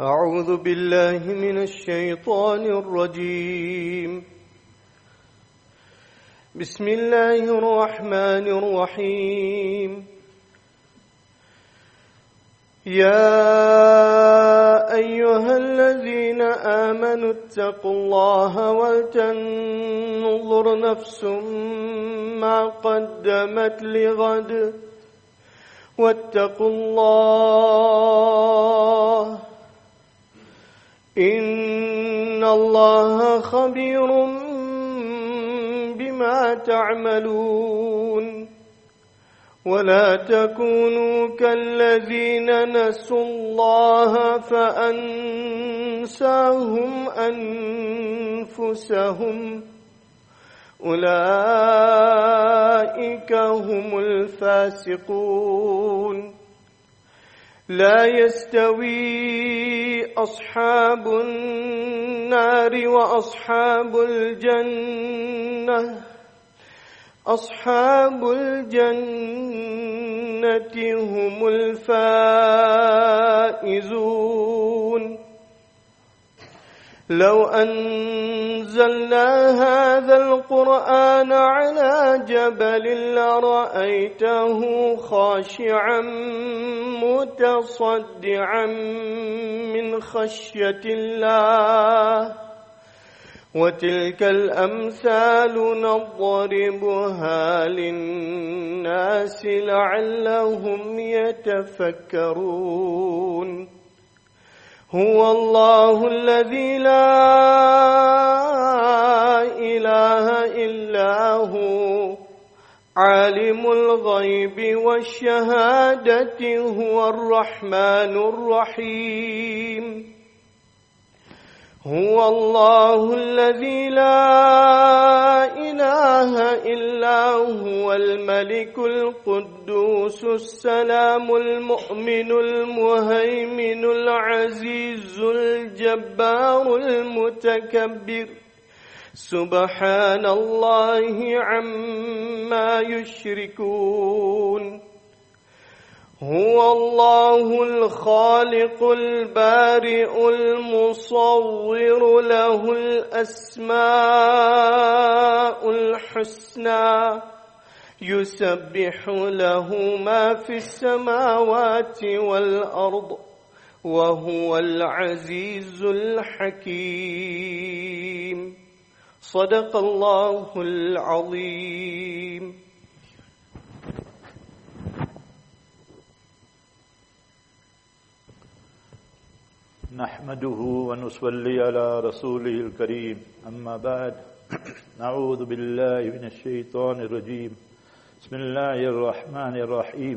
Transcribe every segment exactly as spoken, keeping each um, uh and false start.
أعوذ بالله من الشيطان الرجيم. بسم الله الرحمن الرحيم. يا أيها الذين آمنوا اتقوا الله ولتنظر نفس ما قدمت لغد واتقوا الله إن الله خبير بما تعملون. ولا تكونوا كالذين نسوا الله فأنساهم أنفسهم أولئك هم الفاسقون. لا يستوي أصحاب النار وأصحاب الجنة أصحاب الجنة هم الفائزون. لو أنزلنا هذا القرآن على جبل لرأيته خاشعا متصدعا من خشية الله. وتلك الأمثال نضربها للناس لعلهم يتفكرون. هو الله الذي لا إله إلا هو عالم الغيب والشهادة هو الرحمن الرحيم. هو الله الذي لا إله إلا هو الملك القدوس السلام المؤمن المهيمن العزيز الجبار المتكبر. سبحان الله عما يشركون. هو الله الخالق البارئ المصور له الأسماء الحسنى يسبح له ما في السماوات والأرض وهو العزيز الحكيم. صدق الله العظيم. نحمده ونصلي على رسوله الكريم أما بعد نعوذ بالله من الشيطان الرجيم. بسم الله الرحمن الرحيم.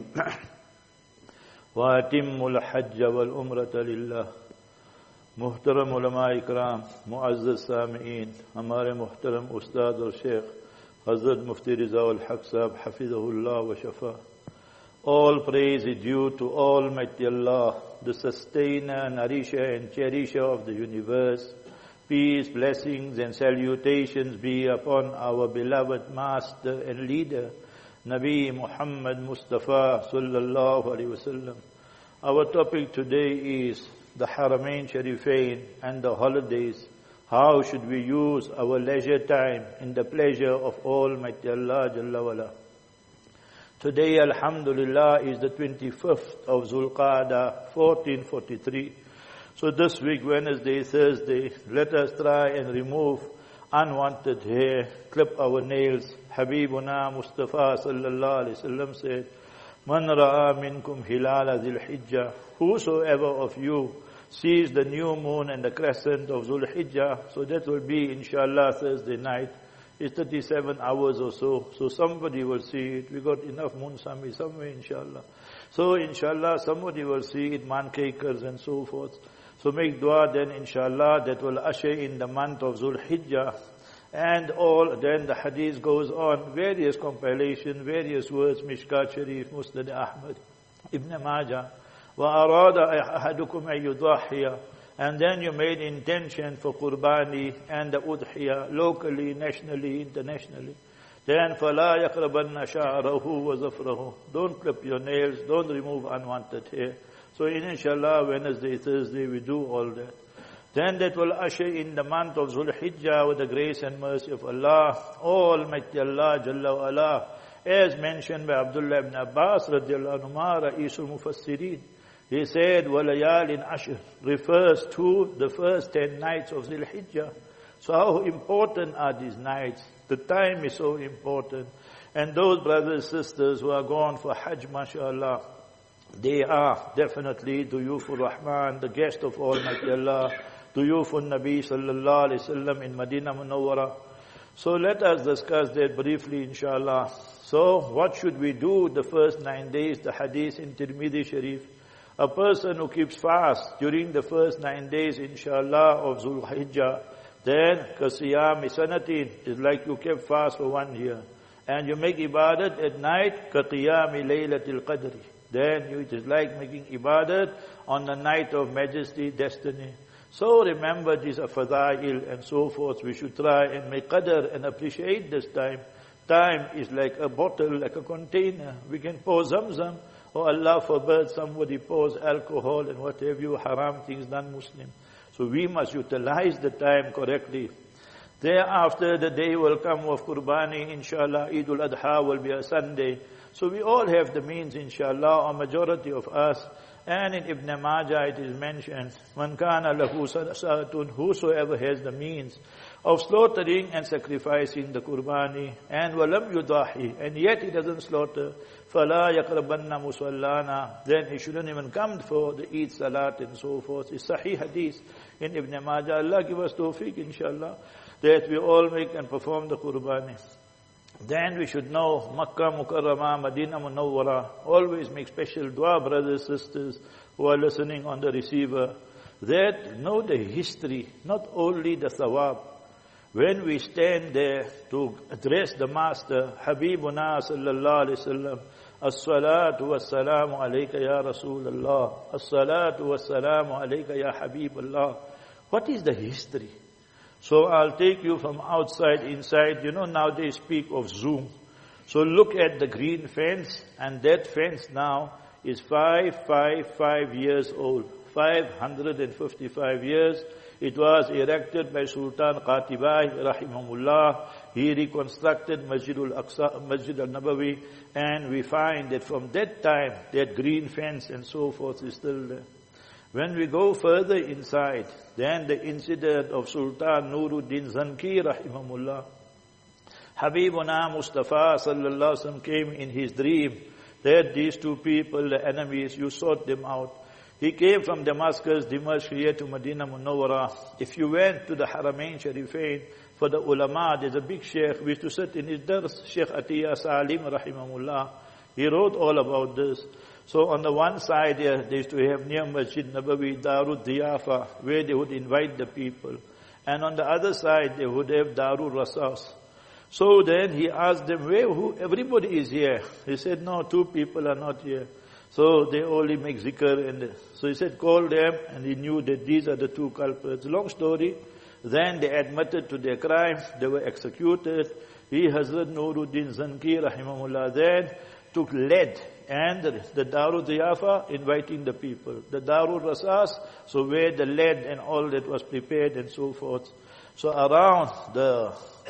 وأتموا الحج والعمرة لله. محترم علماء اکرام، معزز سامعین، ہمارے محترم استاد اور شیخ حضرت مفتی رضا الحق صاحب حفظہ اللہ و شفا. All praise is due to Almighty Allah, the sustainer, nourisher and cherisher of the universe. Peace, blessings and salutations be upon our beloved master and leader, Nabi Muhammad Mustafa sallallahu alaihi wasallam. Our topic today is the Haramain Sharifain and the holidays. How should we use our leisure time in the pleasure of Almighty Allah Jalla wala. Today, alhamdulillah, is the twenty-fifth of Zulqa'dah, fourteen forty-three. So this week, Wednesday, Thursday, let us try and remove unwanted hair, clip our nails. Habibuna Mustafa sallallahu alayhi wasallam said, Man ra'a minkum hilala zil hijjah. Whosoever of you sees the new moon and the crescent of Zul Hijjah, so that will be inshallah Thursday night. It's thirty-seven hours or so. So somebody will see it. We got enough moon sami somewhere, inshallah. So inshallah somebody will see it, man cakers and so forth. So make dua then, inshallah, that will usher in the month of Zul Hijjah. And all, then the hadith goes on, various compilation, various words, Mishkat Sharif, Musnad Ahmad, Ibn Majah. وَأَرَادَ أَحَدُكُمْ أَن يُضَحِّيَ. And then you made intention for Qurbani and the Udhiyah, locally, nationally, internationally. Then فَلَا يَقْرَبَنَّ شَعْرَهُ وَزَفْرَهُ. Don't clip your nails, don't remove unwanted hair. So inshallah, Wednesday, Thursday, we do all that. Then that will usher in the month of Zul Hijjah with the grace and mercy of Allah, Almighty Allah, Jalla wa Ala, as mentioned by Abdullah ibn Abbas, radiallahu anhu, Ra'isul Mufassirin. He said, وَلَيَالٍ عَشْرٍ refers to the first ten nights of Zul Hijjah. So how important are these nights? The time is so important. And those brothers and sisters who are gone for Hajj, mashallah, they are definitely Duyufur Rahman, the guest of Almighty Allah, Duyufur Nabi sallallahu alayhi wasallam in Medina Munawwara. So let us discuss that briefly, inshallah. So what should we do the first nine days? The hadith in Tirmidhi Sharif. A person who keeps fast during the first nine days, inshallah, of Zul Hijjah, then kasiyami sanatin is like you kept fast for one year. And you make ibadat at night, kaqiyami laylatil qadri. Then you, it is like making ibadat on the night of majesty, destiny. So remember these are fadail and so forth. We should try and make qadr and appreciate this time. Time is like a bottle, like a container. We can pour zamzam. Oh Allah forbid somebody pours alcohol and what have you, haram things, non-Muslim. So we must utilize the time correctly. Thereafter the day will come of Qurbani, inshallah, Eidul Adha will be a Sunday. So we all have the means, inshallah, a majority of us. And in Ibn Majah it is mentioned, Man kana lahu sadaqatun, whosoever has the means of slaughtering and sacrificing the Qurbani, and walam yudahi, and yet he doesn't slaughter, fala yaqrabanna musallana, then he shouldn't even come for the Eid Salat and so forth. It's Sahih Hadith in Ibn Majah. Allah give us tawfiq, inshallah, that we all make and perform the Qurbani. Then we should know Makkah Mukarramah, Medina Munawwara. Always make special dua, brothers, sisters who are listening on the receiver. That know the history, not only the thawab. When we stand there to address the Master, Habibuna sallallahu alayhi wasallam, As-salatu was-salamu alayka ya Rasulullah, As-salatu was-salamu alayka ya Habiballah. What is the history? So I'll take you from outside, inside. You know, now they speak of Zoom. So look at the green fence, and that fence now is five, five, five years old. five hundred fifty-five years. It was erected by Sultan Qatibai, rahimahullah. He reconstructed Masjid al-Aqsa, Masjid al-Nabawi, and we find that from that time, that green fence and so forth is still there. When we go further inside, then the incident of Sultan Nuruddin Zanki, rahimahullah. Habibuna Mustafa sallallahu alaihi wasallam came in his dream that these two people, the enemies, you sort them out. He came from Damascus, Dimashq, here to Medina Munawwara. If you went to the Haramain Sharifain, for the ulama, there's a big sheikh, we used to sit in his dars, Sheikh Atiyah Salim, rahimahullah. He wrote all about this. So on the one side here, they used to have near Masjid Nabawi, Darul Diyafa, where they would invite the people. And on the other side, they would have Darul Rasas. So then he asked them, where, who, everybody is here. He said, no, two people are not here. So they only make zikr. And so he said, call them, and he knew that these are the two culprits. Long story. Then they admitted to their crime. They were executed. He, Hazrat Nuruddin Zanki, rahimahullah, then took lead and the, the Darul Diyafa, inviting the people. The Darul Rasas, so where the lead and all that was prepared and so forth. So around the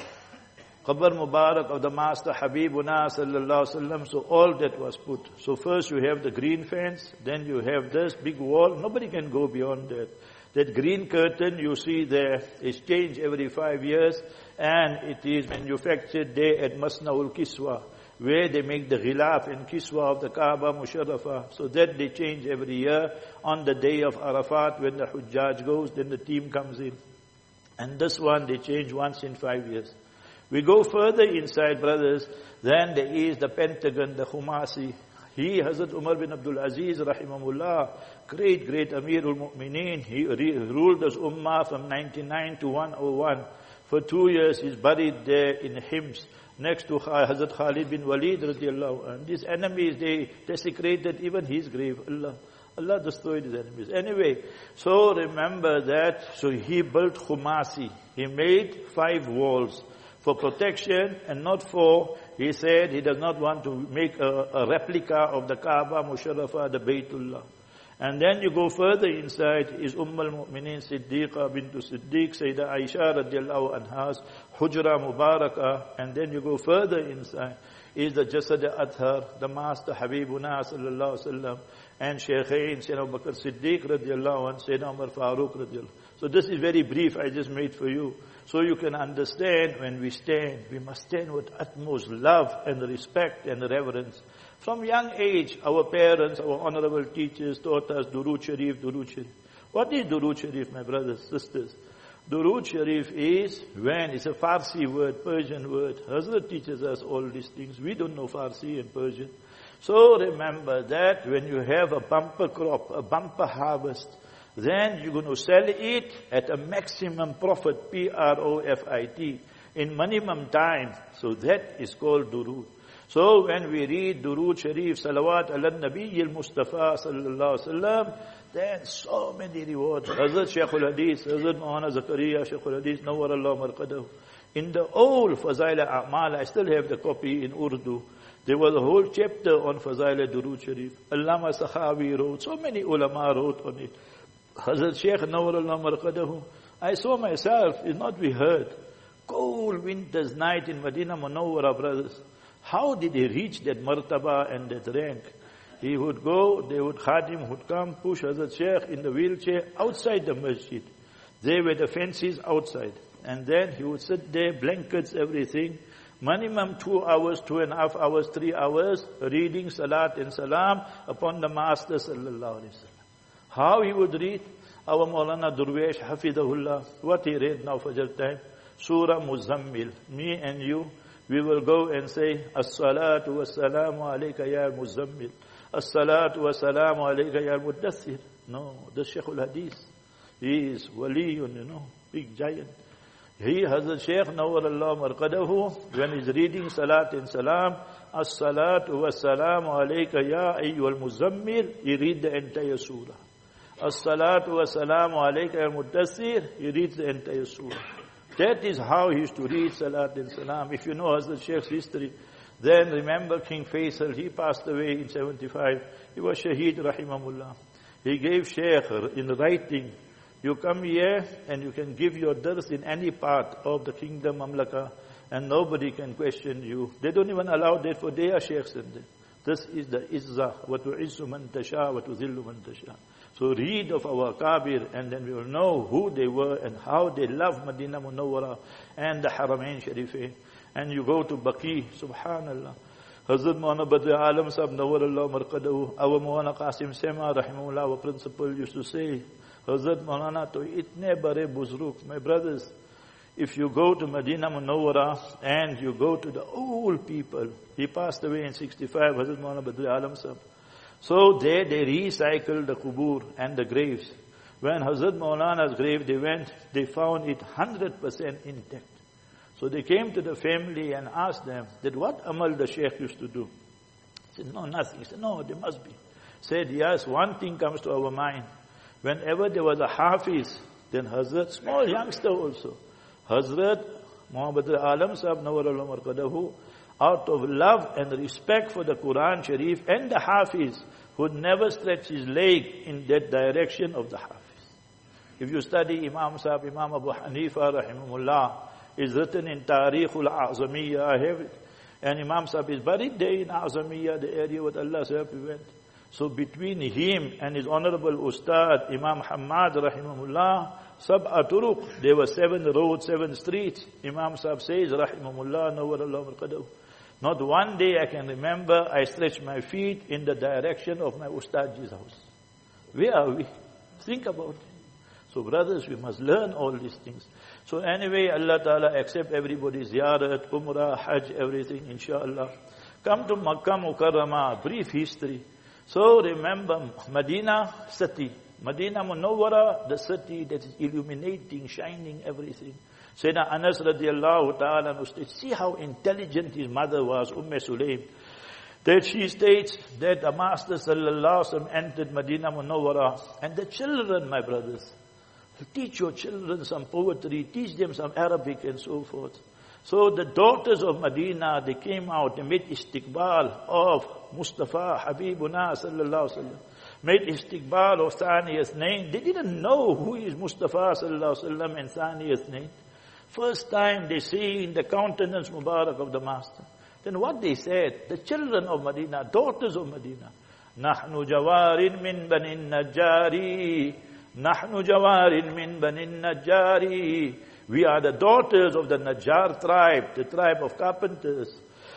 Qabr Mubarak of the Master Habibuna sallallahu alaihi wasallam, so all that was put. So first you have the green fence, then you have this big wall. Nobody can go beyond that. That green curtain you see there is changed every five years, and it is manufactured there at Masnaul Kiswa, where they make the ghilaf and kiswa of the Kaaba Musharrafa. So that they change every year. On the day of Arafat, when the Hujjaj goes, then the team comes in. And this one they change once in five years. We go further inside, brothers, then there is the Pentagon, the Khumasi. He, Hazrat Umar bin Abdul Aziz, rahimahullah, great, great Amirul Mu'mineen. He re- ruled this ummah from ninety-nine to one oh one. For two years he's buried there in Hims, next to Hazrat Khalid bin Walid radiallahu anhu. These enemies, they desecrated even his grave. Allah, Allah destroyed his enemies. Anyway, so remember that, so he built Khumasi. He made five walls for protection and not for, he said he does not want to make a, a replica of the Kaaba Musharrafa, the Baytullah. And then you go further inside, is Umm al-Mu'mineen Siddiqa bintu Siddiq, Sayyidah Aisha radiallahu anha's Hujra Mubarakah. And then you go further inside, is the Jasad Athar, the Master Habibuna sallallahu alaihi wasallam, and Shaykhain, Sayyidina Abu Bakr Siddiq radiallahu anhu, Sayyidina Umar Farooq radiallahu. So this is very brief, I just made for you. So you can understand when we stand, we must stand with utmost love and respect and reverence. From young age, our parents, our honorable teachers taught us Durood Sharif, Durood Sharif. What is Durood Sharif, my brothers, sisters? Durood Sharif is when, it's a Farsi word, Persian word. Hazrat teaches us all these things. We don't know Farsi and Persian. So remember that when you have a bumper crop, a bumper harvest, then you're going to sell it at a maximum profit, P R O F I T, in minimum time. So that is called Durood. So when we read Durood Sharif, Salawat ala Nabi al-Mustafa sallallahu alaihi wasallam, then so many rewards. Hazrat Shaykhul Hadith, Hazrat Maulana Zakaria, Shaykhul Hadith, Nawwar Allah Marqadahu. In the old Fazail A'mal, I still have the copy in Urdu. There was a whole chapter on Fazail Durood Sharif. Allama Sakhawi wrote, so many ulama wrote on it. Hazrat Shaykh Nawwar Allah Marqadahu. I saw myself, it's not we heard. Cold winter's night in Medina Munawwara, brothers. How did he reach that martaba and that rank? He would go, they would, Khadim would come, push Hazrat Shaykh in the wheelchair outside the masjid. There were the fences outside. And then he would sit there, blankets, everything. Minimum two hours, two and a half hours, three hours, reading Salat and Salam upon the Master sallallahu alaihi wasallam. How he would read? Our Maulana Durwesh, Hafidahullah, what he read now Fajr time? Surah Muzammil. Me and you, we will go and say, As-salatu was-salamu alayka ya Muzammil. As-salatu was-salamu alayka ya Muddathir. No, the Shaykhul Hadith. He is waliyun, you know, big giant. He has a Shaykh Nawwar Allah Marqadahu, when he's reading Salat and Salam, As-salatu was-salamu alayka ya ayyuhal Muzammil, he read the entire surah. As-salatu was-salamu alayka ya Muddathir, he reads the entire surah. That is how he used to read Salat and Salam. If you know Hazrat Shaykh's history, then remember King Faisal, he passed away in seventy-five. He was Shaheed Rahimahullah. He gave Shaykh in writing, you come here and you can give your dars in any part of the kingdom, Mamlaka, and nobody can question you. They don't even allow that for their Shaykhs in there. This is the Izzah, wa tu'izzu man tasha, wa tuzillu man tasha. So read of our Kabir, and then we will know who they were and how they loved Medina Munawwara and the Haramain Sharifain. And you go to Baqi, subhanallah. Hazrat Maulana Badr Alam Sahib Nawwar Allah Marqadahu, our Maulana Qasim Sema Rahimahullah, our principal used to say, Hazrat Maulana to itne bare buzruk, my brothers, if you go to Medina Munawwara and you go to the old people, he passed away in sixty-five, Hazrat Maulana Badr Alam Sahib. So there they recycled the kubur and the graves. When Hazrat Maulana's grave they went, they found it one hundred percent intact. So they came to the family and asked them that what amal the Shaykh used to do. He said, no, nothing. He said, no, there must be. Said, yes, one thing comes to our mind. Whenever there was a Hafiz, then Hazrat, small youngster also, Hazrat Muhammad Alam Sahib Nawwar Allah Marqadahu, out of love and respect for the Quran Sharif and the Hafiz, would never stretch his leg in that direction of the Hafiz. If you study Imam Sahib, Imam Abu Hanifa Rahimahullah, is written in Tarikhul A'zamiyya, I have it. And Imam Sahib is buried there in A'zamiyya, the area where Allah Sahib went. So between him and his honorable Ustad, Imam Hamad Rahimahullah, Sab'a Turuq, there were seven roads, seven streets. Imam Sahib says, Rahimahullah, Nawwar Allah Marqadahu. Not one day I can remember I stretched my feet in the direction of my Ustadji's house. Where are we? Think about it. So brothers, we must learn all these things. So anyway, Allah Ta'ala accept everybody's ziyarat, umrah, hajj, everything, inshallah. Come to Makkah Mukarramah, brief history. So remember, Medina city, Medina Munawwara, the city that is illuminating, shining, everything. Sayyidina Anas radiallahu ta'ala, see how intelligent his mother was, Umm Sulaim. That she states that the Master sallallahu alaihi wasallam entered Medina Munawwara, and the children, my brothers, teach your children some poetry, teach them some Arabic and so forth. So the daughters of Medina, they came out, they made istiqbal of Mustafa Habibuna sallallahu alaihi wasallam. made istiqbal of Thani Ithnain. They didn't know who is Mustafa sallallahu alaihi wasallam and Thani Ithnain. First time they see in the countenance Mubarak of the Master. Then what they said, the children of Medina, daughters of Medina, Nahnu jawarin min banin najari, Nahnu jawarin min banin najari. We are the daughters of the Najjar tribe, the tribe of carpenters.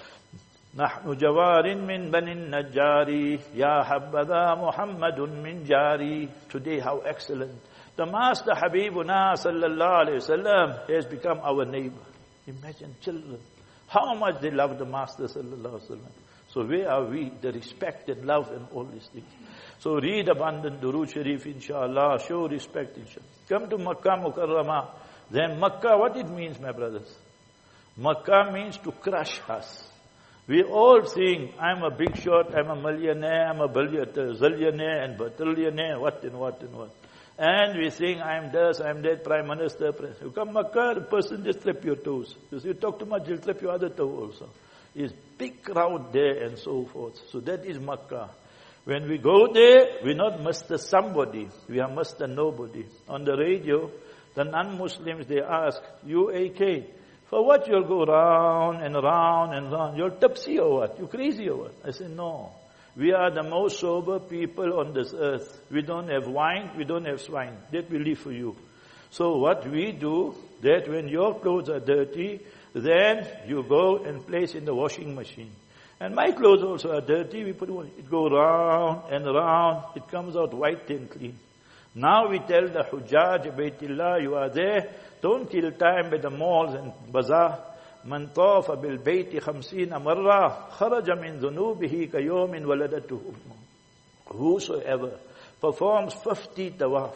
Nahnu jawarin min banin najari, Ya habbadha Muhammadun min jari. Today how excellent. The Master Habibuna sallallahu alayhi wasallam has become our neighbor. Imagine children. How much they love the Master sallallahu alayhi wasallam. So where are we? The respect and love and all these things. So read abundant Durood Sharif inshallah. Show respect inshallah. Come to Makkah Mukarramah. Then Makkah, what it means, my brothers? Makkah means to crush us. We all sing, I'm a big shot, I'm a millionaire, I'm a zillionaire and billionaire, what and what and what. And we sing, I'm this, I'm that, Prime Minister. You come Makkah, the person just trip your toes. Because you talk too much, he'll trip your other toe also. It's big crowd there and so forth. So that is Makkah. When we go there, we're not Mister Somebody, we are Mister Nobody. On the radio, the non-Muslims, they ask, you A K, for what you'll go round and round and round? You're tipsy or what? You crazy or what? I say, no. We are the most sober people on this earth. We don't have wine, we don't have swine. That we leave for you. So what we do, that when your clothes are dirty, then you go and place in the washing machine. And my clothes also are dirty, we put it go round and round, it comes out white and clean. Now we tell the Hujjaj, Baytillah, you are there, don't kill time by the malls and bazaar. Man tawafa bil bayti khamsina marra, kharaja min dhunubihi kayomin waladatu ummu. Whosoever performs fifty tawaf.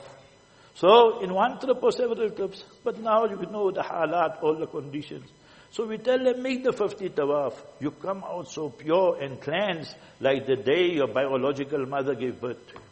So in one trip or several trips, but now you know the halat, all the conditions. So we tell them, make the fifty tawaf. You come out so pure and cleansed like the day your biological mother gave birth to you.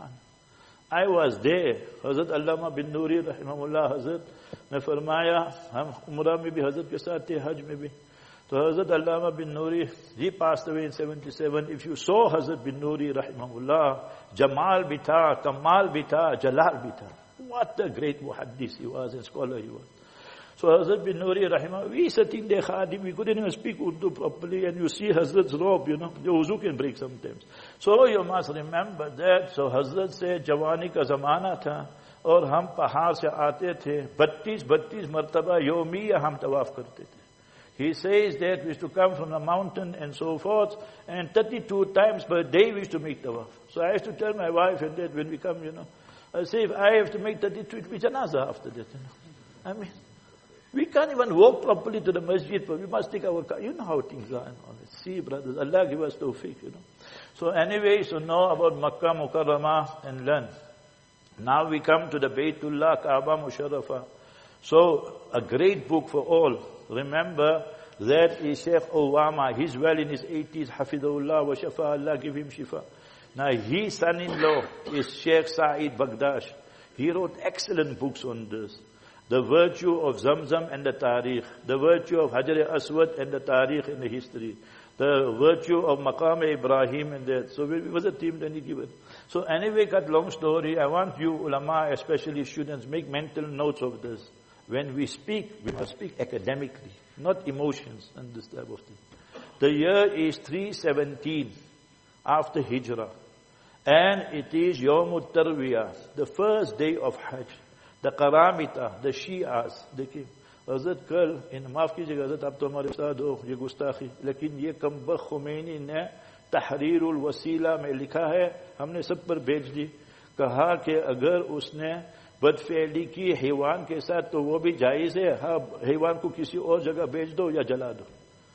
I was there. Hazrat Allama bin Nuri rahimahullah Hazrat ने फरमाया हम उम्रा में भी हजरत के साथ थे, हज में भी. तो हजरत Allama bin Nuri, he passed away in seventy-seven. If you saw Hazrat bin Nuri rahimahullah, Jamal bhi tha, Kamal bhi tha, Jalal bhi tha. What a great muhaddis he was and scholar he was. So Hazrat bin Nuri rahimahullah, we sitting there khadim, we couldn't even speak Urdu properly, and you see Hazrat's robe, you know, the wuzu can break sometimes. So you must remember that. So Hazrat said, Jawani ka zamana tha, और हम पहाड़ से आते थे, बत्तीस बत्तीस मर्तबा योमिया हम तवाफ करते थे. He says that we used to come from the mountain and so forth, and thirty-two times per day we used to make tawaf. So I used to tell my wife and that when we come, you know, I say if I have to make thirty-two, it will be janazah after that, you know. I mean, we can't even walk properly to the masjid, but we must take our car. You know how things are and all that. See, brothers, Allah give us tawfiq, you know. So anyway, so know about Makkah Mukarramah and learn. Now we come to the Baytullah Kaaba Musharrafa. So a great book for all. Remember that is Sheikh Awama. He's well in his eighties. Hafidhullah wa shafa. Allah give him shifa. Now his son-in-law is Sheikh Saeed Bagdash. He wrote excellent books on this. The virtue of Zamzam and the Tariq. The virtue of Hajar Aswad and the Tariq and the history. The virtue of Maqam Ibrahim and that. So it was a team then he given. So anyway, cut long story, I want you ulama, especially students, make mental notes of this. When we speak, we must speak academically, not emotions and this type of thing. The year is three seventeen after Hijrah. And it is Yawmut Tarwiyah, the first day of Hajj. The Karamita, the Shias, they came. Hazrat kal, in maaf कीजिएगा Hazrat, आप तो हमारे साथ हो, ये गुस्ताखी. लेकिन ये कमबख्त खुमैनी ने तहरीरुल वसीला में लिखा है, हमने सब पर भेज दी. कहा कि अगर उसने बदफेली की हैवान के साथ तो वो भी जायज है, हाँ हैवान को किसी और जगह भेज दो या जला दो.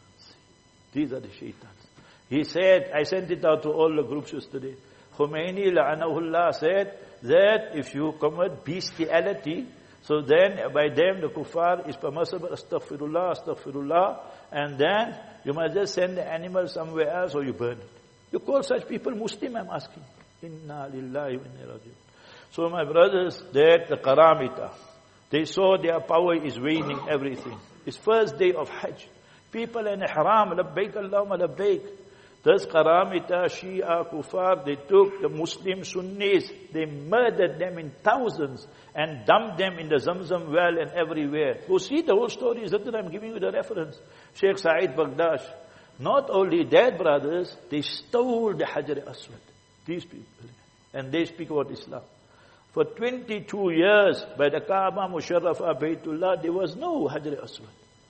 These are the shaitans. He said, I sent it out to all the groups yesterday. Khomeini la'anahullah said that if you commit bestiality, so then by them the kuffar is permissible, astaghfirullah, astaghfirullah, and then you must just send the animal somewhere else or you burn it. You call such people Muslim, I'm asking. Inna lillahi wa inna raji'un. So my brothers, that the Karamita, they saw their power is waning, everything. It's first day of Hajj. People in ihram, labbaik Allahumma labbaik. This Qaramita, Shia, Kufar, they took the Muslim Sunnis, they murdered them in thousands and dumped them in the Zamzam well and everywhere. Go see the whole story, is that I'm giving you the reference. Sheikh Saeed Bagdash. Not only that, brothers, they stole the Hajar Aswad. These people. And they speak about Islam. For twenty-two years, by the Kaaba, Musharrafa, Baytullah, there was no Hajar Aswad.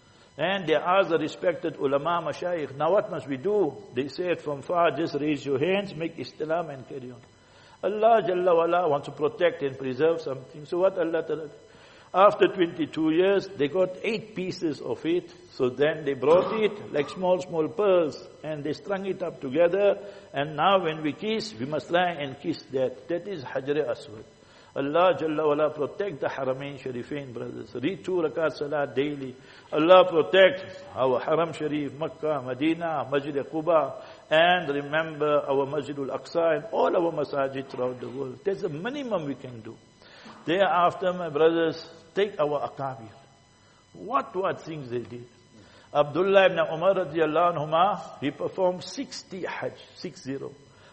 And they asked the respected ulama, mashayikh, now what must we do? They said from far, just raise your hands, make Islam and carry on. Allah Jalla wala wants to protect and preserve something. So what Allah Ta'ala? After twenty-two years, they got eight pieces of it. So then they brought it like small, small pearls. And they strung it up together. And now when we kiss, we must try and kiss that. That is Hajar Aswad. Allah Jalla wala protect the Haramain Sharifain, brothers. Read two rakat salat daily. Allah protect our Haram Sharif, Makkah, Medina, Masjid Quba, and remember our Masjid al-Aqsa and all our masajid throughout the world. That's the minimum we can do. Thereafter, my brothers, take our Akabir. What, what things they did. Abdullah ibn Umar radiallahu anhuma, he performed sixty Hajj, six zero.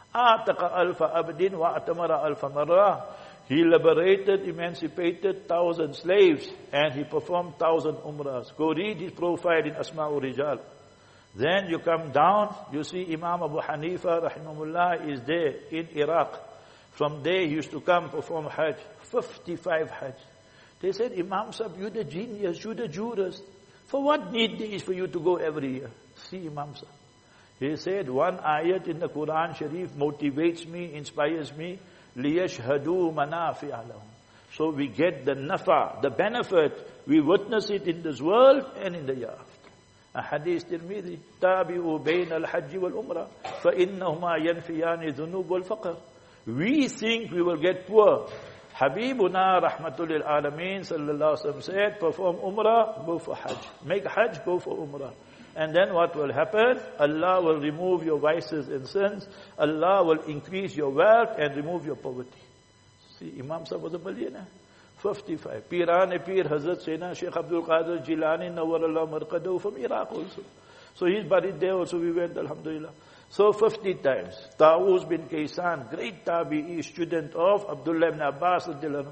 Ataqa alfa abdin wa atamara alfa marra. He liberated, emancipated thousand slaves, and he performed thousand umrahs. Go read his profile in Asma'ul Rijal. Then you come down, you see Imam Abu Hanifa, rahimahullah, is there in Iraq. From there he used to come perform Hajj, fifty-five Hajj. They said, Imam Sahib, you're the genius, you're the jurist. For what need there is for you to go every year? See Imam Sahib. He said, one ayat in the Quran Sharif motivates me, inspires me. لِيَشْهَدُوا مَنَافِعَ لَهُمْ. So we get the nafa, the benefit. We witness it in this world and in the year after. A hadith Tirmidhi, تَابِعُوا بَيْنَ الْحَجِّ وَالْأُمْرَةِ فَإِنَّهُمَا يَنْفِيَانِ ذُنُوبَ وَالْفَقْرِ. We think we will get poor. Habibuna Rahmatul lil Alameen sallallahu alaihi wasallam said, perform umrah, go for hajj. Make hajj, go for umrah. And then what will happen? Allah will remove your vices and sins. Allah will increase your wealth and remove your poverty. See, Imam Sahib was a millionaire. fifty-five. Piran Pir Hazrat Sayyidina Sheikh Abdul Qadir Jilani Nawwarallahu Marqadahu from Iraq also. So he's buried there also. We went, alhamdulillah. So fifty times. Tawuz bin Kaysan, great tabi'i, student of Abdullah ibn Abbas,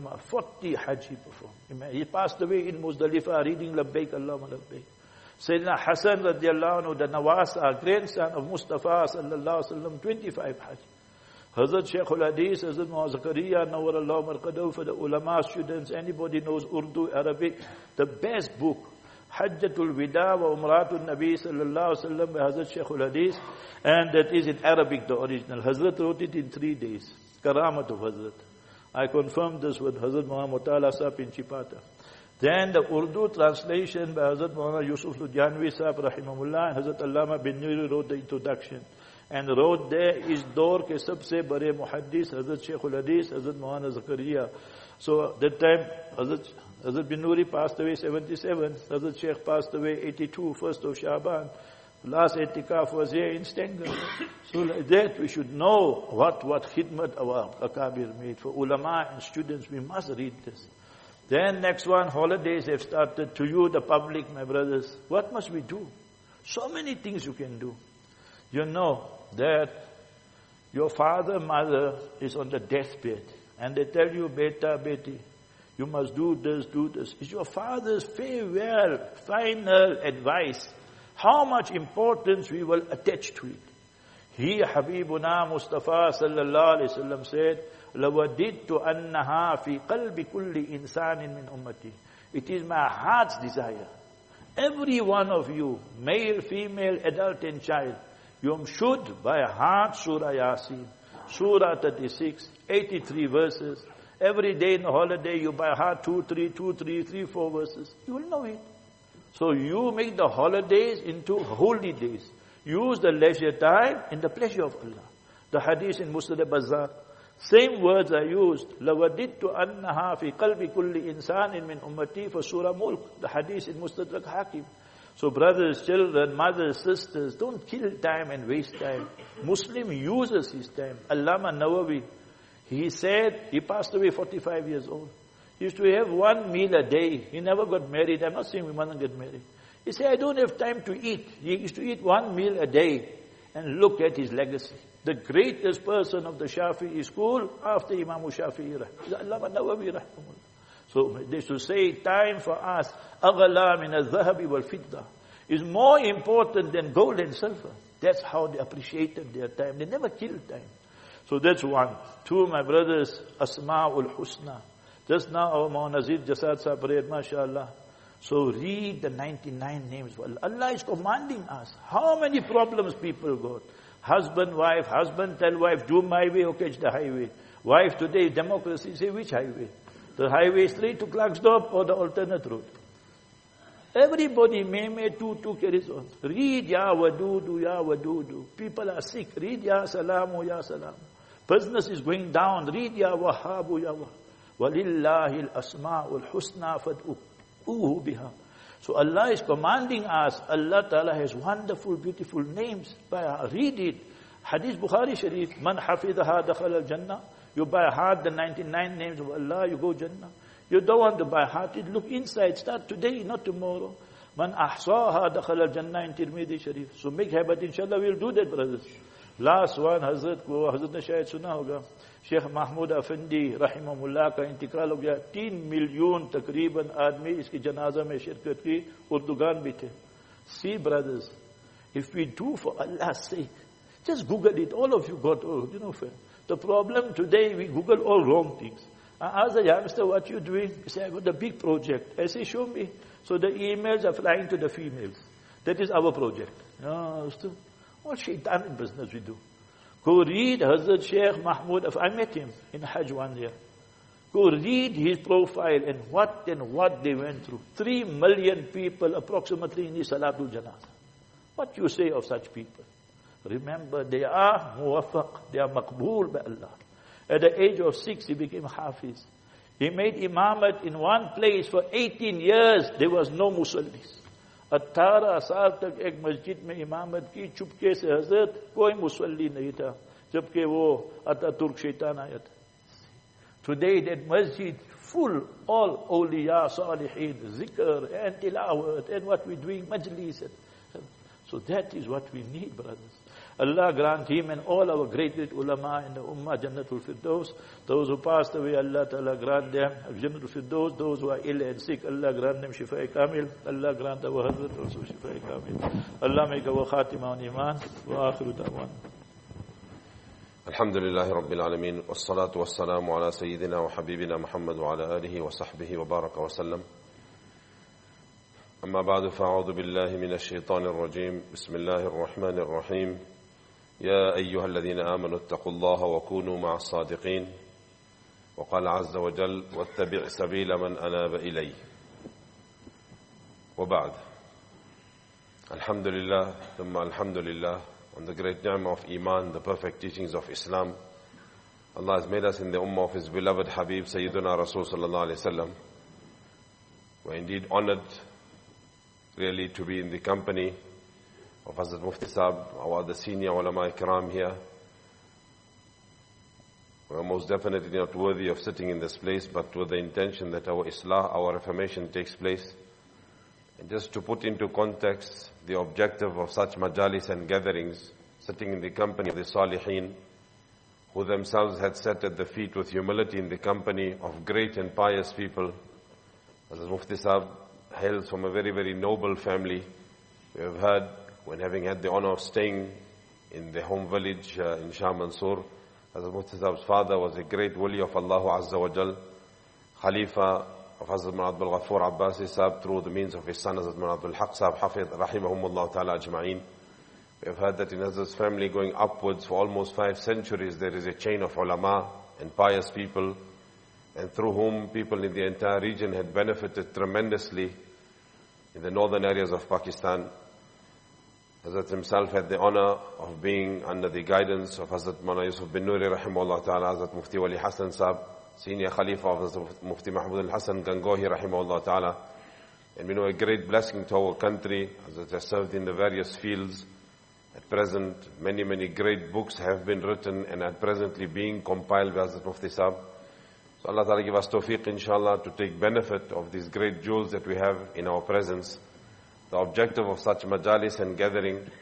forty hajj he performed. He passed away in Muzdalifah reading Labbaik Allahumma Labbaik. Sayyidina Hassan radiallahu anhu, the Nawasa, grandson of Mustafa sallallahu alaihi wasallam, twenty-five hajj. Hazrat Sheikhul Hadith, Hazrat Muhammad Zakaria, Nawwarallahu Marqadahu, for the ulama students, anybody knows Urdu, Arabic, the best book. Hajjatul Wida wa Umratul Nabi sallallahu alaihi wasallam by Hazrat Sheikhul Hadith, and that is in Arabic, the original. Hazrat wrote it in three days. Karamat of Hazrat. I confirmed this with Hazrat Muhammad Mutala Sahib in Chipata. Then the Urdu translation by Hazrat Muhammad Yusuf Lujanvi Sahib rahimahullah, and Hazrat Allama bin Nuri wrote the introduction. And wrote there is door ke sabse bare muhaddis Hazrat Sheikhul Hadith, Hazrat Muhammad Zakaria. So that time Hazrat Hazrat bin Nuri passed away seventy-seven. Hazrat Sheikh passed away eighty-two, first of Shaban. Last etikaf was here in Stengel. So like that we should know what, what khidmat our akabir made. For ulama and students, we must read this. Then next one, holidays have started. To you, the public, my brothers, what must we do? So many things you can do. You know that your father, mother is on the deathbed. And they tell you, beta, beti, you must do this, do this. It's your father's farewell, final advice. How much importance we will attach to it. He, Habibuna Mustafa sallallahu alayhi wasallam said, لَوَدِدْتُ أَنَّهَا فِي قَلْبِ كُلِّ إِنسَانٍ مِّنْ أُمَّتِي. It is my heart's desire. Every one of you, male, female, adult and child, you should by heart Surah Yasin. Surah thirty-six, eighty-three verses. Every day in the holiday you by heart two, three, two, three, three, four verses. You will know it. So you make the holidays into holy days. Use the leisure time in the pleasure of Allah. The hadith in Musnad al-Bazzar. Same words are used. لَوَدِدْتُ أَنَّهَا فِي قَلْبِ كُلِّ إِنسَانٍ مِّنْ أُمَّتِي for Surah Mulk. The hadith in Mustadrak Hakim. So brothers, children, mothers, sisters, don't kill time and waste time. Muslim uses his time. Allama Nawawi, he said, he passed away forty-five years old. He used to have one meal a day. He never got married. I'm not saying we mustn't get married. He said, I don't have time to eat. He used to eat one meal a day. And look at his legacy. The greatest person of the Shafi'i school after Imam Shafi'i is Allama Nawawi rahimahullah. So they should say, time for us, أَغَلَى مِنَ الذَّهَبِ وَالْفِضَّةِ, is more important than gold and silver. That's how they appreciated their time. They never killed time. So that's one. Two, my brothers, Asma'ul Husna. Just now our Maulana Nazir Jasad Sahib read, mashallah. So read the ninety-nine names. Well, Allah is commanding us. How many problems people got? Husband, wife, husband tell wife, do my way or catch the highway. Wife today, democracy, say which highway? The highway straight to Clarksdorp or the alternate route? Everybody, may may tu tu carries on. Read Ya Wadudu, Ya Wadudu. People are sick. Read Ya Salamu, Ya Salamu. Business is going down. Read Ya Wahhabu, Ya Wahhab. Walillahi al-asma'ul husna fad'uhu biha. So Allah is commanding us. Allah Ta'ala has wonderful, beautiful names. Read it. Hadith Bukhari Sharif. Man hafidhaha dakhal al-jannah. You by heart the ninety-nine names of Allah, you go Jannah. You don't want to by heart it. Look inside. Start today, not tomorrow. Man ahsaha dakhal al-jannah in Tirmidhi Sharif. So make habit, inshallah, we'll do that, brothers. Last one, Hazrat ko, Hazrat ne shayad suna hoga. Sheikh Mahmood Afandi, rahimahullah, ka intikal ho gaya. Teen million takriban aadmi iski janaza mein shirkat ki, Urdugan bhi the. See, brothers, if we do for Allah's sake, just Google it. All of you got, oh, you know, friend. The problem today, we Google all wrong things. I ask the youngster, what you doing? He say, I got a big project. I say, show me. So the emails are flying to the females. That is our project. No, still, what shaitan in business we do? Go read Hazrat Sheikh Mahmood. I met him in Hajj one year. Go read his profile and what and what they went through. Three million people approximately in the Salatul Janazah. What you say of such people? Remember, they are muwaffaq, they are maqbool by Allah. At the age of six, he became hafiz. He made imamat in one place for eighteen years. There was no musallis. अठारह साल तक एक मस्जिद में इमामत की, चुपके से हजरत, कोई मुसल्ली नहीं था, जबकि वो अतातुर्क शैतान आया था. Today that masjid full, all awliya, salihin, zikr and tilawat and what we're doing, majlis. So that is what we need, brothers. Allah grant him and all our great, great ulama in the ummah Jannatul Firdaus. Those who passed away, Allah Ta'ala grant them Jannatul Firdaus. Those who are ill and sick, Allah grant them Shifa Kamil. Allah grant our Hazrat also Shifa Kamil. Allah make our khatima on iman. Wa akhiru da'wan. Alhamdulillahi Rabbil Alameen. Wassalatu wassalamu ala Sayyidina wa Habibina Muhammad wa ala alihi wa sahbihi wa baraka wa sallam. أما بعد فأعوذ بالله من الشيطان الرجيم بسم الله الرحمن الرحيم يا أيها الذين آمنوا اتقوا الله وكونوا مع الصادقين وقال عز وجل واتبع سبيل من أناب إليه وبعد الحمد لله ثم الحمد لله on the great ni'mah of Iman, the perfect teachings of Islam. Allah has made us in the ummah of His beloved Habib Sayyiduna Rasul sallallahu alayhi wa sallam. We're indeed honored really to be in the company of Hazrat Mufti Sahib, our other senior ulama ikram here. We are most definitely not worthy of sitting in this place, but with the intention that our Islah, our reformation takes place. And just to put into context the objective of such majalis and gatherings, sitting in the company of the Salihin, who themselves had sat at the feet with humility in the company of great and pious people. Hazrat Mufti Sahib hails from a very, very noble family. We have heard, when having had the honor of staying in the home village uh, in Shah Mansur, Hazrat Mufti Sahib's father was a great wali of Allah Azza wa Jal, Khalifa of Hazrat Mullah Abdul Ghaffur Abbasi Sahib through the means of his son Hazrat Mullah Abdul Haq Sahib Hafidh Rahimahumullah Ta'ala Ajma'een. We have heard that in Hazrat's family going upwards for almost five centuries there is a chain of ulama and pious people, and through whom people in the entire region had benefited tremendously in the northern areas of Pakistan. Hazrat himself had the honor of being under the guidance of Hazrat Maulana Yusuf bin Nuri rahimahullah ta'ala, Hazrat Mufti Wali Hassan Sahib, senior Khalifa of Hazrat Mufti Mahmud al-Hassan Gangohi rahimahullah ta'ala. And we know a great blessing to our country. Hazrat has served in the various fields. At present, many, many great books have been written and are presently being compiled by Hazrat Mufti Sahib. So Allah Ta'ala give us tawfiq inshallah to take benefit of these great jewels that we have in our presence. The objective of such majalis and gathering,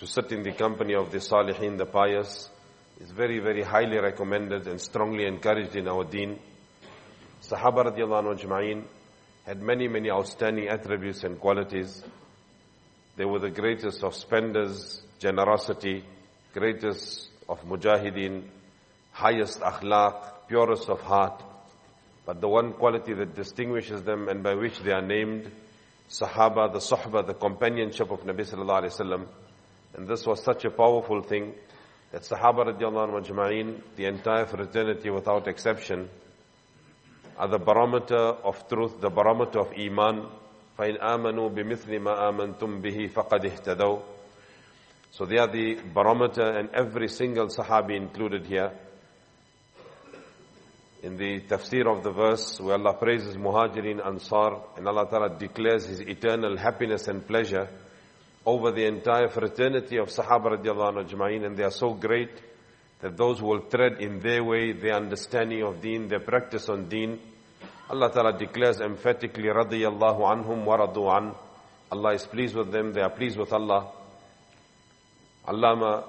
to sit in the company of the Salihin, the pious, is very, very highly recommended and strongly encouraged in our deen. Sahaba radiallahu anhu ajma'in had many, many outstanding attributes and qualities. They were the greatest of spenders, generosity, greatest of mujahideen, highest akhlaq, purest of heart. But the one quality that distinguishes them and by which they are named, Sahaba, the Suhba, the companionship of Nabi sallallahu alayhi wa sallam. And this was such a powerful thing that Sahaba radiallahu anhu ajma'in, the entire fraternity without exception, are the barometer of truth, the barometer of Iman. فَإِنْ آمَنُوا بِمِثْلِ مَا آمَنْتُمْ بِهِ فَقَدْ اهْتَدَوْا. So they are the barometer, and every single Sahabi included here. In the tafsir of the verse, where Allah praises Muhajirin, Ansar, and Allah Ta'ala declares His eternal happiness and pleasure over the entire fraternity of Sahaba radiallahu anhu ajma'in, and they are so great that those who will tread in their way, their understanding of deen, their practice on deen, Allah Ta'ala declares emphatically, radiyallahu anhum wa radu an. Allah is pleased with them, they are pleased with Allah. Allama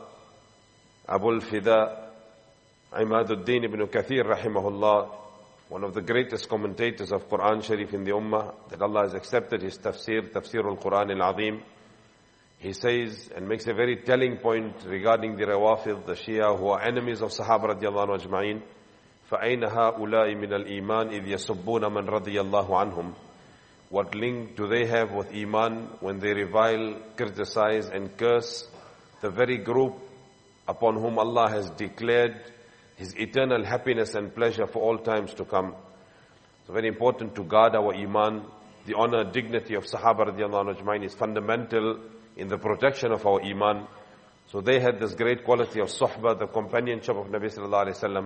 Abul Fida Imaduddin ibn Kathir rahimahullah, one of the greatest commentators of Quran Sharif in the Ummah, that Allah has accepted his tafsir, Tafsir al-Quran al-Azim. He says and makes a very telling point regarding the Rawafid, the Shia, who are enemies of Sahaba radiallahu anhu ajma'in. فَأَيْنَ هَؤُلَاءِ مِنَ الْإِيمَانِ إِذْ يَسُبُّونَ مَنْ رَضِيَ اللَّهُ عَنْهُمْ. What link do they have with Iman when they revile, criticize and curse the very group upon whom Allah has declared His eternal happiness and pleasure for all times to come? So very important to guard our Iman. The honor, dignity of Sahaba radiallahu anhu ajma'in is fundamental in the protection of our Iman. So they had this great quality of suhbah, the companionship of Nabi sallallahu alayhi wa sallam.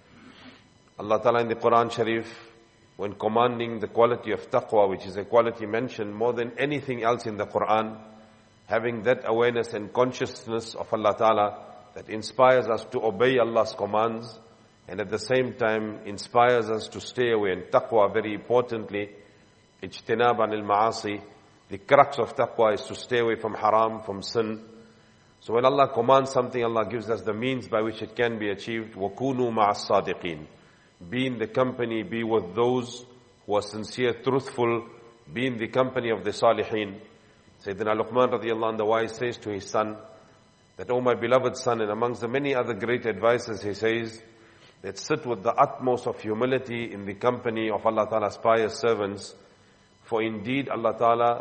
Allah Ta'ala in the Quran Sharif, when commanding the quality of taqwa, which is a quality mentioned more than anything else in the Quran, having that awareness and consciousness of Allah Ta'ala that inspires us to obey Allah's commands, and at the same time inspires us to stay away. And taqwa, very importantly, ijtinab anil ma'asi, the crux of taqwa is to stay away from haram, from sin. So when Allah commands something, Allah gives us the means by which it can be achieved. وَكُونُوا مَعَ الصَّادِقِينَ. Be in the company, be with those who are sincere, truthful, be in the company of the Salihin. Sayyidina Luqman radiallahu anh, the wise, says to his son, that, O my beloved son, and amongst the many other great advices, he says, that sit with the utmost of humility in the company of Allah Ta'ala's pious servants, for indeed Allah Ta'ala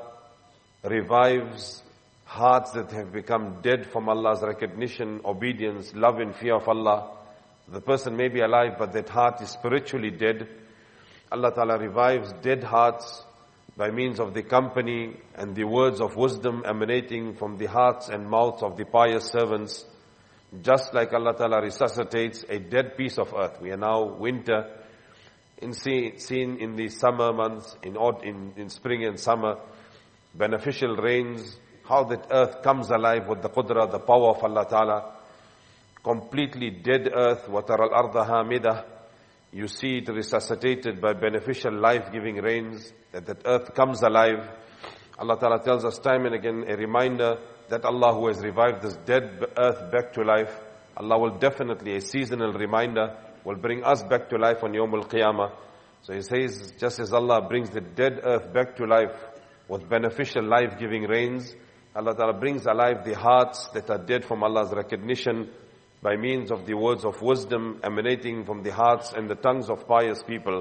revives hearts that have become dead from Allah's recognition, obedience, love and fear of Allah. The person may be alive, but that heart is spiritually dead. Allah Ta'ala revives dead hearts by means of the company and the words of wisdom emanating from the hearts and mouths of the pious servants. Just like Allah Ta'ala resuscitates a dead piece of earth. We are now winter. In see, seen in the summer months, in, in, in spring and summer, beneficial rains, how that earth comes alive with the qudra, the power of Allah Ta'ala. Completely dead earth, وَتَرَى الْأَرْضَ هَامِدَةً. You see it resuscitated by beneficial life-giving rains, that that earth comes alive. Allah Ta'ala tells us time and again, a reminder that Allah who has revived this dead earth back to life, Allah will definitely, a seasonal reminder, will bring us back to life on Yawm al-Qiyamah. So He says, just as Allah brings the dead earth back to life with beneficial life-giving rains, Allah Ta'ala brings alive the hearts that are dead from Allah's recognition by means of the words of wisdom emanating from the hearts and the tongues of pious people.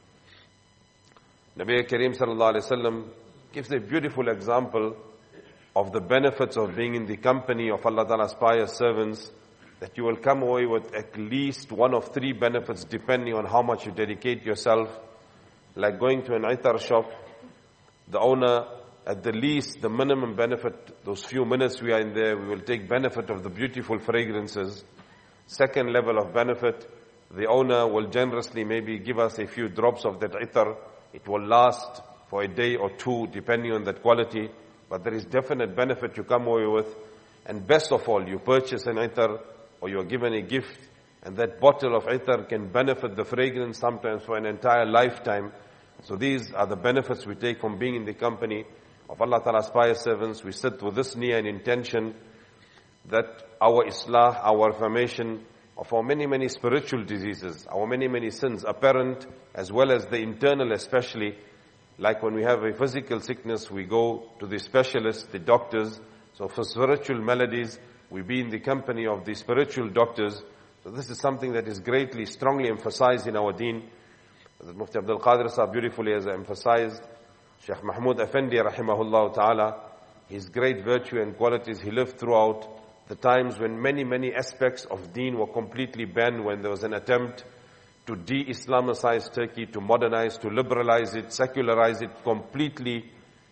Nabi Kareem sallallahu alayhi wa sallam gives a beautiful example of the benefits of being in the company of Allah Ta'ala's pious servants, that you will come away with at least one of three benefits depending on how much you dedicate yourself. Like going to an itar shop, the owner, at the least, the minimum benefit, those few minutes we are in there, we will take benefit of the beautiful fragrances. Second level of benefit, the owner will generously maybe give us a few drops of that itar. It will last for a day or two, depending on that quality. But there is definite benefit you come away with. And best of all, you purchase an itar or you are given a gift, and that bottle of itar can benefit the fragrance sometimes for an entire lifetime. So these are the benefits we take from being in the company of Allah Ta'ala's pious servants. We sit with this niyyah and intention that our islah, our reformation of our many, many spiritual diseases, our many, many sins, apparent as well as the internal especially, like when we have a physical sickness, we go to the specialists, the doctors. So for spiritual maladies, we be in the company of the spiritual doctors. So this is something that is greatly, strongly emphasized in our deen. As Mufti Abdul Qadir Sahib beautifully has emphasized, Shaykh Mahmud Effendi rahimahullah ta'ala, his great virtue and qualities, he lived throughout the times when many, many aspects of deen were completely banned, when there was an attempt to de-Islamicize Turkey, to modernize, to liberalize it, secularize it, completely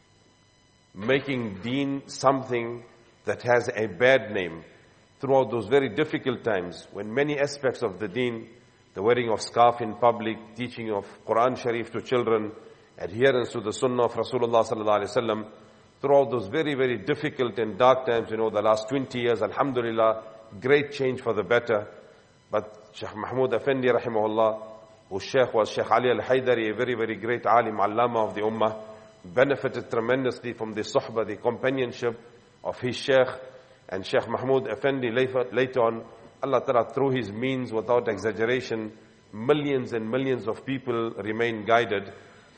making deen something that has a bad name. Throughout those very difficult times, when many aspects of the deen, the wearing of scarf in public, teaching of Quran Sharif to children, adherence to the Sunnah of Rasulullah sallallahu alaihi wasallam, throughout those very, very difficult and dark times, you know, the last twenty years, alhamdulillah, great change for the better. But Shaykh Mahmud Effendi rahimahullah, whose Shaykh was Shaykh Ali al-Haydari, a very, very great alim, allama of the ummah, benefited tremendously from the suhbah, the companionship of his Shaykh. And Shaykh Mahmud Effendi later, later on, Allah Ta'ala, through his means, without exaggeration, millions and millions of people remain guided.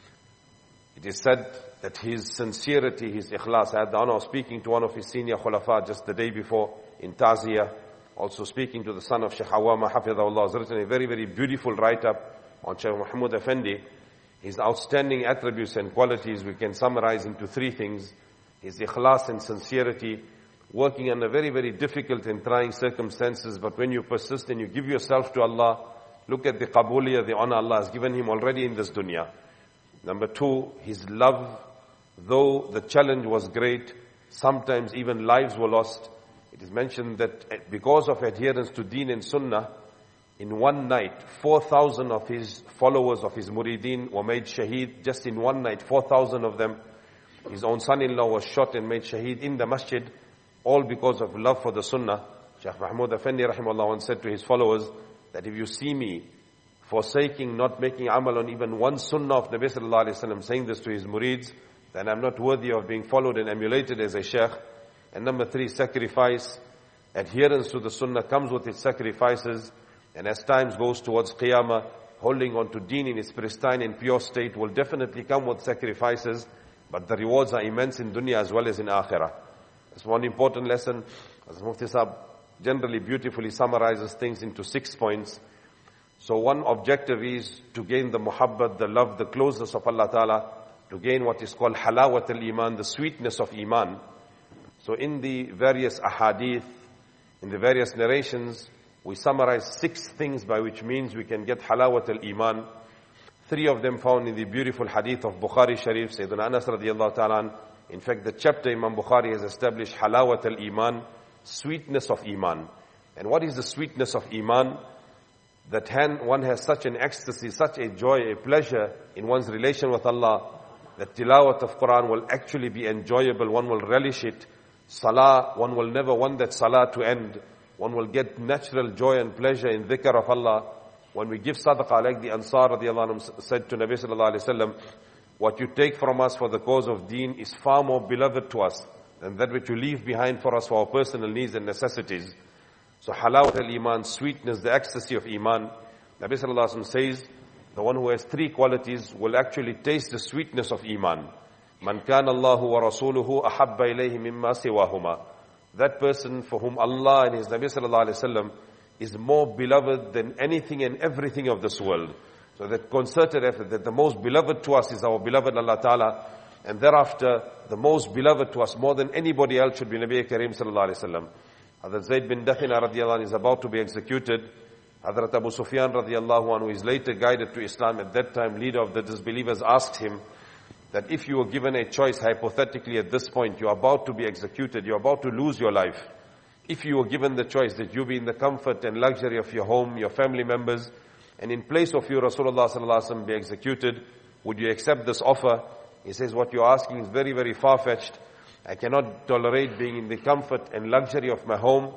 It is said that his sincerity, his ikhlas, I had the honor of speaking to one of his senior khulafa just the day before in Taziyah, also speaking to the son of Shaykh Awama, Hafidhahullah, has written a very, very beautiful write-up on Shaykh Mahmud Effendi. His outstanding attributes and qualities we can summarize into three things. His ikhlas and sincerity, working under very, very difficult and trying circumstances, but when you persist and you give yourself to Allah, look at the qabuliyah, the honor Allah has given him already in this dunya. Number two, his love, though the challenge was great, sometimes even lives were lost. It is mentioned that because of adherence to Deen and Sunnah, in one night, four thousand of his followers, of his murideen, were made shaheed. Just in one night, four thousand of them. His own son-in-law was shot and made shaheed in the masjid, all because of love for the Sunnah. Shaykh Mahmud Effendi rahimahullah once said to his followers that if you see me forsaking, not making amal on even one Sunnah of Nabi sallallahu alaihi wasallam, saying this to his murids, then I'm not worthy of being followed and emulated as a Shaykh. And number three, sacrifice. Adherence to the Sunnah comes with its sacrifices. And as times goes towards Qiyamah, holding on to Deen in its pristine and pure state will definitely come with sacrifices. But the rewards are immense in dunya as well as in akhirah. That's one important lesson. As Mufti Sahib generally beautifully summarizes things into six points. So one objective is to gain the muhabbat, the love, the closeness of Allah Ta'ala, to gain what is called halawat al-iman, the sweetness of iman. So in the various ahadith, in the various narrations, we summarize six things by which means we can get halawat al-iman. Three of them found in the beautiful hadith of Bukhari Sharif, Sayyidina Anas radiallahu ta'ala. In fact, the chapter Imam Bukhari has established halawat al-iman, sweetness of iman. And what is the sweetness of iman? That one has such an ecstasy, such a joy, a pleasure in one's relation with Allah, that tilawat of Quran will actually be enjoyable, one will relish it. Salah, one will never want that salah to end. One will get natural joy and pleasure in dhikr of Allah. When we give sadaqah, like the Ansar radiallahu anhum said to Nabi sallallahu alayhi wa sallam, what you take from us for the cause of deen is far more beloved to us than that which you leave behind for us for our personal needs and necessities. So halawat al-iman, sweetness, the ecstasy of iman. Nabi sallallahu alayhi wa sallam says, the one who has three qualities will actually taste the sweetness of iman. Man kana Allahu wa rasuluhu ahabba ilayhi mimma siwahuma. That person for whom Allah and His Nabi sallallahu alayhi wa sallam is more beloved than anything and everything of this world. So that concerted effort, that the most beloved to us is our beloved Allah Ta'ala, and thereafter the most beloved to us more than anybody else should be Nabi Kareem sallallahu alayhi wa sallam. Hazrat Zayd bin Dakhina radiallahu anhu is about to be executed. Hazrat Abu Sufyan radiallahu anhu is later guided to Islam. At that time, leader of the disbelievers asked him that if you were given a choice, hypothetically at this point, you're about to be executed, you're about to lose your life. If you were given the choice that you be in the comfort and luxury of your home, your family members, and in place of you, Rasulullah sallallahu alaihi wasallam, be executed, would you accept this offer? He says, what you're asking is very, very far-fetched. I cannot tolerate being in the comfort and luxury of my home,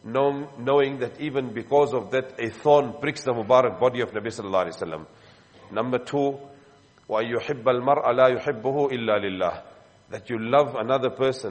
knowing that even because of that, a thorn pricks the Mubarak body of Nabi sallallahu alaihi wasallam. Number two, وَيُحِبَّ الْمَرْءَ لَا يُحِبُّهُ إِلَّا لِلَّهِ. That you love another person,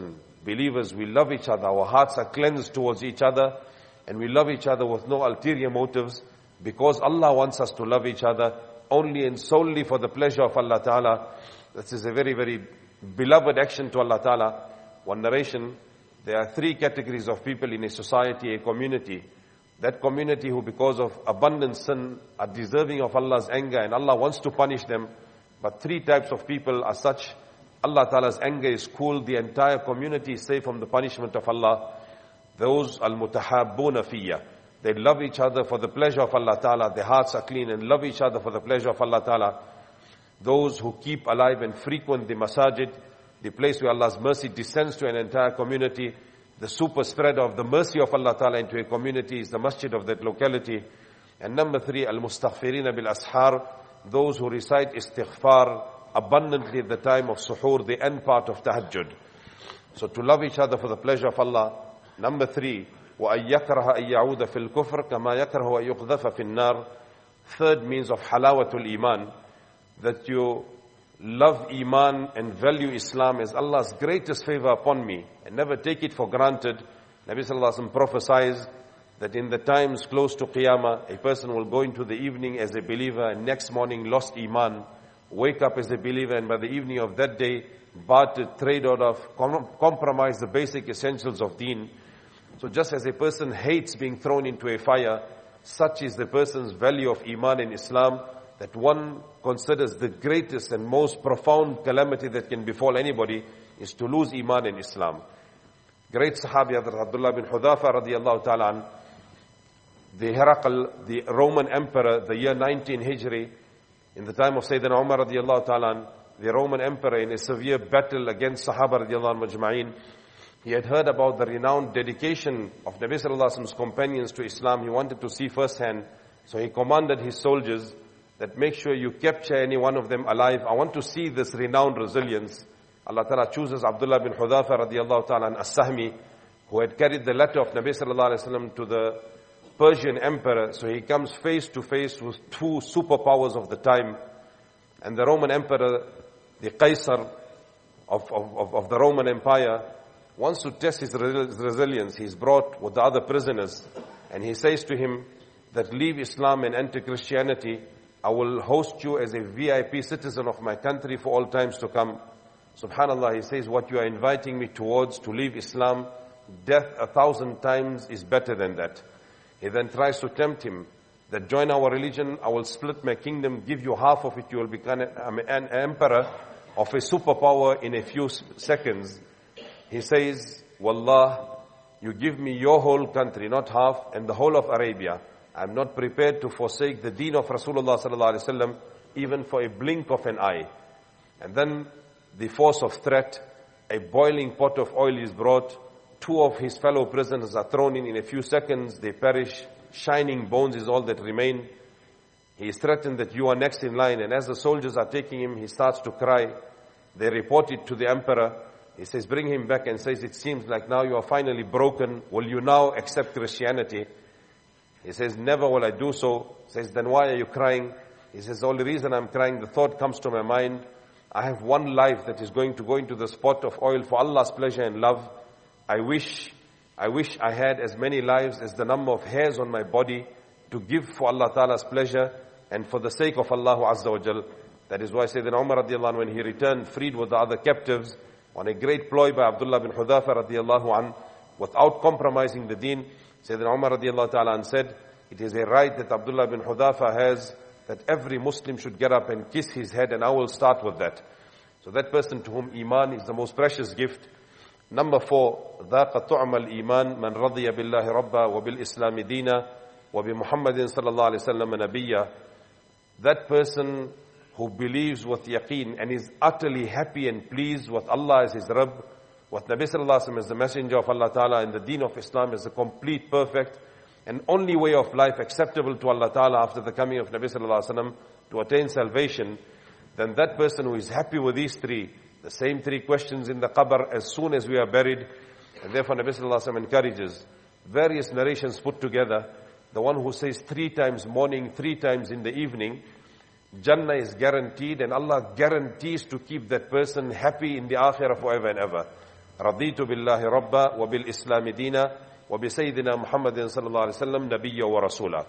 believers, we love each other, our hearts are cleansed towards each other, and we love each other with no ulterior motives, because Allah wants us to love each other only and solely for the pleasure of Allah Ta'ala. This is a very, very beloved action to Allah Ta'ala. One narration, there are three categories of people in a society, a community. That community who because of abundant sin are deserving of Allah's anger and Allah wants to punish them. But three types of people are such, Allah Ta'ala's anger is cool, the entire community is safe from the punishment of Allah. Those al-mutahabbuna fiyya. They love each other for the pleasure of Allah Ta'ala. Their hearts are clean and love each other for the pleasure of Allah Ta'ala. Those who keep alive and frequent the masajid, the place where Allah's mercy descends to an entire community. The super spread of the mercy of Allah Ta'ala into a community is the masjid of that locality. And number three, al-mustaghfirina bil-ashar, those who recite istighfar abundantly at the time of suhoor, the end part of tahajjud. So to love each other for the pleasure of Allah. Number three, وَأَن يَكْرَهَ أَن يَعُودَ فِي الْكُفْرِ كَمَا يَكْرَهُ أَن يُقْذَفَ فِي النَّارِ. Third means of halawatul iman, that you love Iman and value Islam as Allah's greatest favor upon me and never take it for granted. Nabi Sallallahu Alaihi Wasallam prophesies that in the times close to Qiyamah, a person will go into the evening as a believer and next morning lost Iman, wake up as a believer and by the evening of that day, bartered, trade out of, com- compromise the basic essentials of deen. So just as a person hates being thrown into a fire, such is the person's value of Iman in Islam, that one considers the greatest and most profound calamity that can befall anybody is to lose Iman in Islam. Great Sahabi Abdullah bin Hudhafa radiallahu ta'ala an, the Herakl, the Roman Emperor, the year nineteen Hijri, in the time of Sayyidina Umar radiallahu ta'ala an, the Roman Emperor in a severe battle against Sahaba radiallahu majma'in, he had heard about the renowned dedication of Nabi Sallallahu Alaihi Wasallam's companions to Islam. He wanted to see firsthand, so he commanded his soldiers that make sure you capture any one of them alive. I want to see this renowned resilience. Allah Ta'ala chooses Abdullah bin Hudhafa radiallahu ta'ala an as-Sahmi, who had carried the letter of Nabi Sallallahu Alaihi Wasallam to the Persian emperor. So he comes face to face with two superpowers of the time. And the Roman emperor, the Qaisar of, of, of the Roman Empire, wants to test his resilience. He's brought with the other prisoners. And he says to him that leave Islam and enter Christianity. I will host you as a V I P citizen of my country for all times to come. Subhanallah, he says, what you are inviting me towards, to leave Islam, death a thousand times is better than that. He then tries to tempt him that join our religion, I will split my kingdom, give you half of it, you will become an emperor of a superpower in a few seconds. He says, Wallah, you give me your whole country, not half, and the whole of Arabia. I'm not prepared to forsake the deen of Rasulullah sallallahu alaihi wasallam even for a blink of an eye. And then the force of threat, a boiling pot of oil is brought. Two of his fellow prisoners are thrown in. In a few seconds, they perish. Shining bones is all that remain. He is threatened that you are next in line. And as the soldiers are taking him, he starts to cry. They report it to the emperor. He says, bring him back, and says, it seems like now you are finally broken. Will you now accept Christianity? He says, never will I do so. He says, then why are you crying? He says, the only reason I'm crying, the thought comes to my mind, I have one life that is going to go into the pot of oil for Allah's pleasure and love. I wish, I wish I had as many lives as the number of hairs on my body to give for Allah Ta'ala's pleasure and for the sake of Allah Azza wa Jal. That is why Sayyidina Umar radiallahu anhu, when he returned freed with the other captives, on a great ploy by Abdullah bin Hudhafa radiallahu anhu, without compromising the deen, Sayyidina Umar radiallahu ta'ala and said, it is a right that Abdullah bin Hudhafa has, that every Muslim should get up and kiss his head, and I will start with that. So that person to whom Iman is the most precious gift. Number four, ذَاقَ طُعْمَ الْإِيمَانِ مَنْ رَضِيَ بِاللَّهِ رَبَّا وَبِالْإِسْلَامِ دِينًا وَبِمُحَمَّدٍ صَلَى اللَّهُ عَلَيْهِ وسلم نَبِيًّا. That person who believes with yaqeen and is utterly happy and pleased with Allah as his Rabb, with Nabi Sallallahu Alaihi Wasallam as the messenger of Allah Ta'ala, and the deen of Islam as the complete, perfect, and only way of life acceptable to Allah Ta'ala after the coming of Nabi Sallallahu Alaihi Wasallam to attain salvation, then that person who is happy with these three, the same three questions in the qabr as soon as we are buried, and therefore Nabi Sallallahu Alaihi Wasallam encourages various narrations put together. The one who says three times morning, three times in the evening, Jannah is guaranteed, and Allah guarantees to keep that person happy in the akhirah forever and ever. Raditu billahi rabba wa bil islami dina wa bi sayyidina Muhammadin sallallahu alayhi wa sallam nabiyya wa rasula.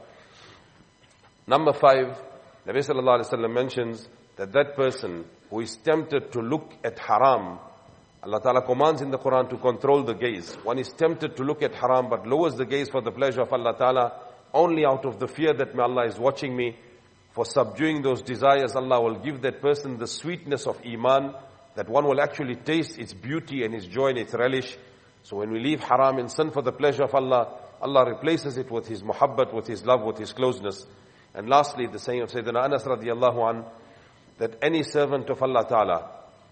Number five, Nabi sallallahu alayhi wa sallam mentions that that person who is tempted to look at haram, Allah Ta'ala commands in the Quran to control the gaze. One is tempted to look at haram but lowers the gaze for the pleasure of Allah Ta'ala only out of the fear that may Allah is watching me. For subduing those desires, Allah will give that person the sweetness of iman, that one will actually taste its beauty and its joy and its relish. So when we leave haram and sin for the pleasure of Allah, Allah replaces it with His muhabbat, with His love, with His closeness. And lastly, the saying of Sayyidina Anas radiallahu an, that any servant of Allah Ta'ala,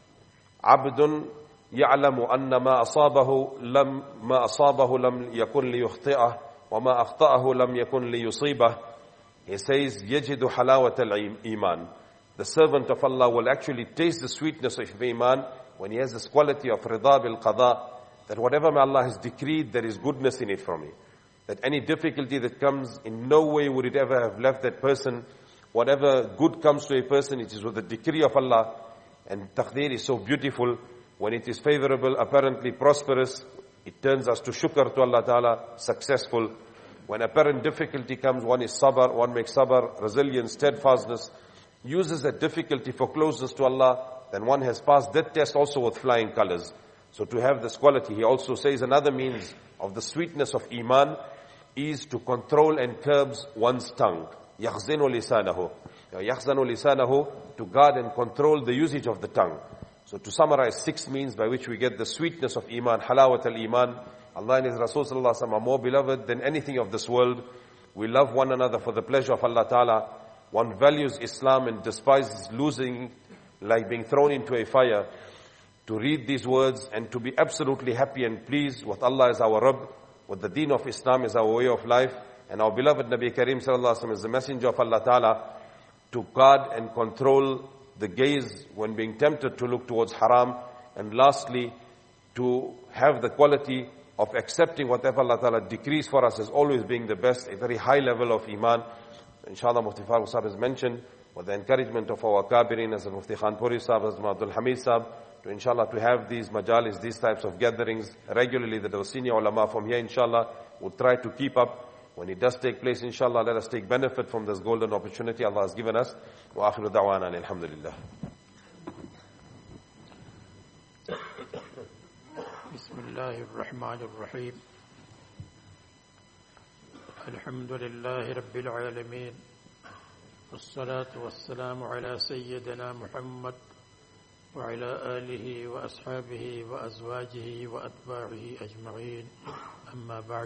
abdun ya'lamu anna ma asabahu lam ma asabahu lam yakun liyukhti'ah wa ma akhta'ahu lam yakun liyusibah. He says, yajidu halawat al-iman. The servant of Allah will actually taste the sweetness of iman when he has this quality of rida bil qada, that whatever Allah has decreed, there is goodness in it for me. That any difficulty that comes, in no way would it ever have left that person. Whatever good comes to a person, it is with the decree of Allah. And taqdeer is so beautiful. When it is favorable, apparently prosperous, it turns us to shukr to Allah Ta'ala, successful. When apparent difficulty comes, one is sabr, one makes sabr, resilience, steadfastness, uses that difficulty for closeness to Allah, then one has passed that test also with flying colors. So to have this quality, he also says another means of the sweetness of iman is to control and curb one's tongue. يَخْزِنُ لِسَانَهُ يَخْزَنُ لِسَانَهُ, to guard and control the usage of the tongue. So to summarize, six means by which we get the sweetness of iman, halawat al-iman. Allah and His Rasul sallallahu alaihi wasallam are more beloved than anything of this world. We love one another for the pleasure of Allah Ta'ala. One values Islam and despises losing, like being thrown into a fire. To read these words and to be absolutely happy and pleased with Allah as our Rabb, with the deen of Islam as our way of life, and our beloved Nabi Kareem sallallahu alaihi wasallam is the messenger of Allah Ta'ala, to guard and control the gaze when being tempted to look towards haram, and lastly, to have the quality of accepting whatever Allah Ta'ala decrees for us as always being the best, a very high level of iman. Inshallah, Mufti Farooq Sahib has mentioned, with the encouragement of our Kabirin, as Mufti Khanpuri Sahib, as Abdul Hamid Sahib, to inshallah to have these majalis, these types of gatherings regularly, that our senior ulama from here inshallah will try to keep up. When it does take place, inshallah, let us take benefit from this golden opportunity Allah has given us. Wa akhiru da'wana alhamdulillah. Bismillahir Rahmanir Rahim. Alhamdulillahi Rabbil Alameen. Wassalatu wassalamu ala Sayyidina Muhammad wa ala alihi wa ashabihi wa azwajihi wa atba'ihi ajma'in. Amma ba'd.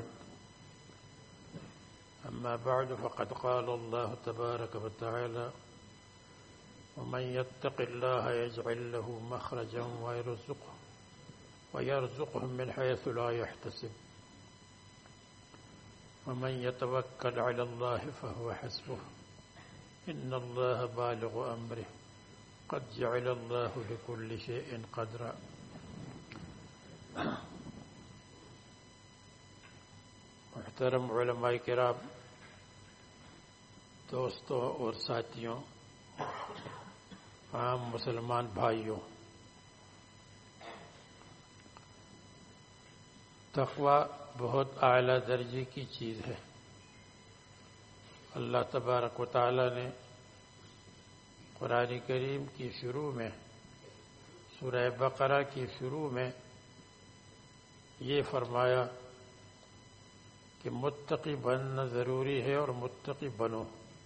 أما بعد فقد قال الله تبارك وتعالى ومن يتق الله يجعل له مخرجا ويرزقه ويرزقه من حيث لا يحتسب ومن يتوكل على الله فهو حسبه إن الله بالغ أمره قد جعل الله لكل شيء قدرا. محترم علماء کرام, دوستوں اور ساتھیوں, عام مسلمان بھائیوں, تقوی بہت اعلیٰ درجے کی چیز ہے. اللہ تبارک و تعالی نے قرآن کریم کی شروع میں, سورہ بقرہ کی شروع میں یہ فرمایا کہ متقی بننا ضروری ہے اور متقی بنو.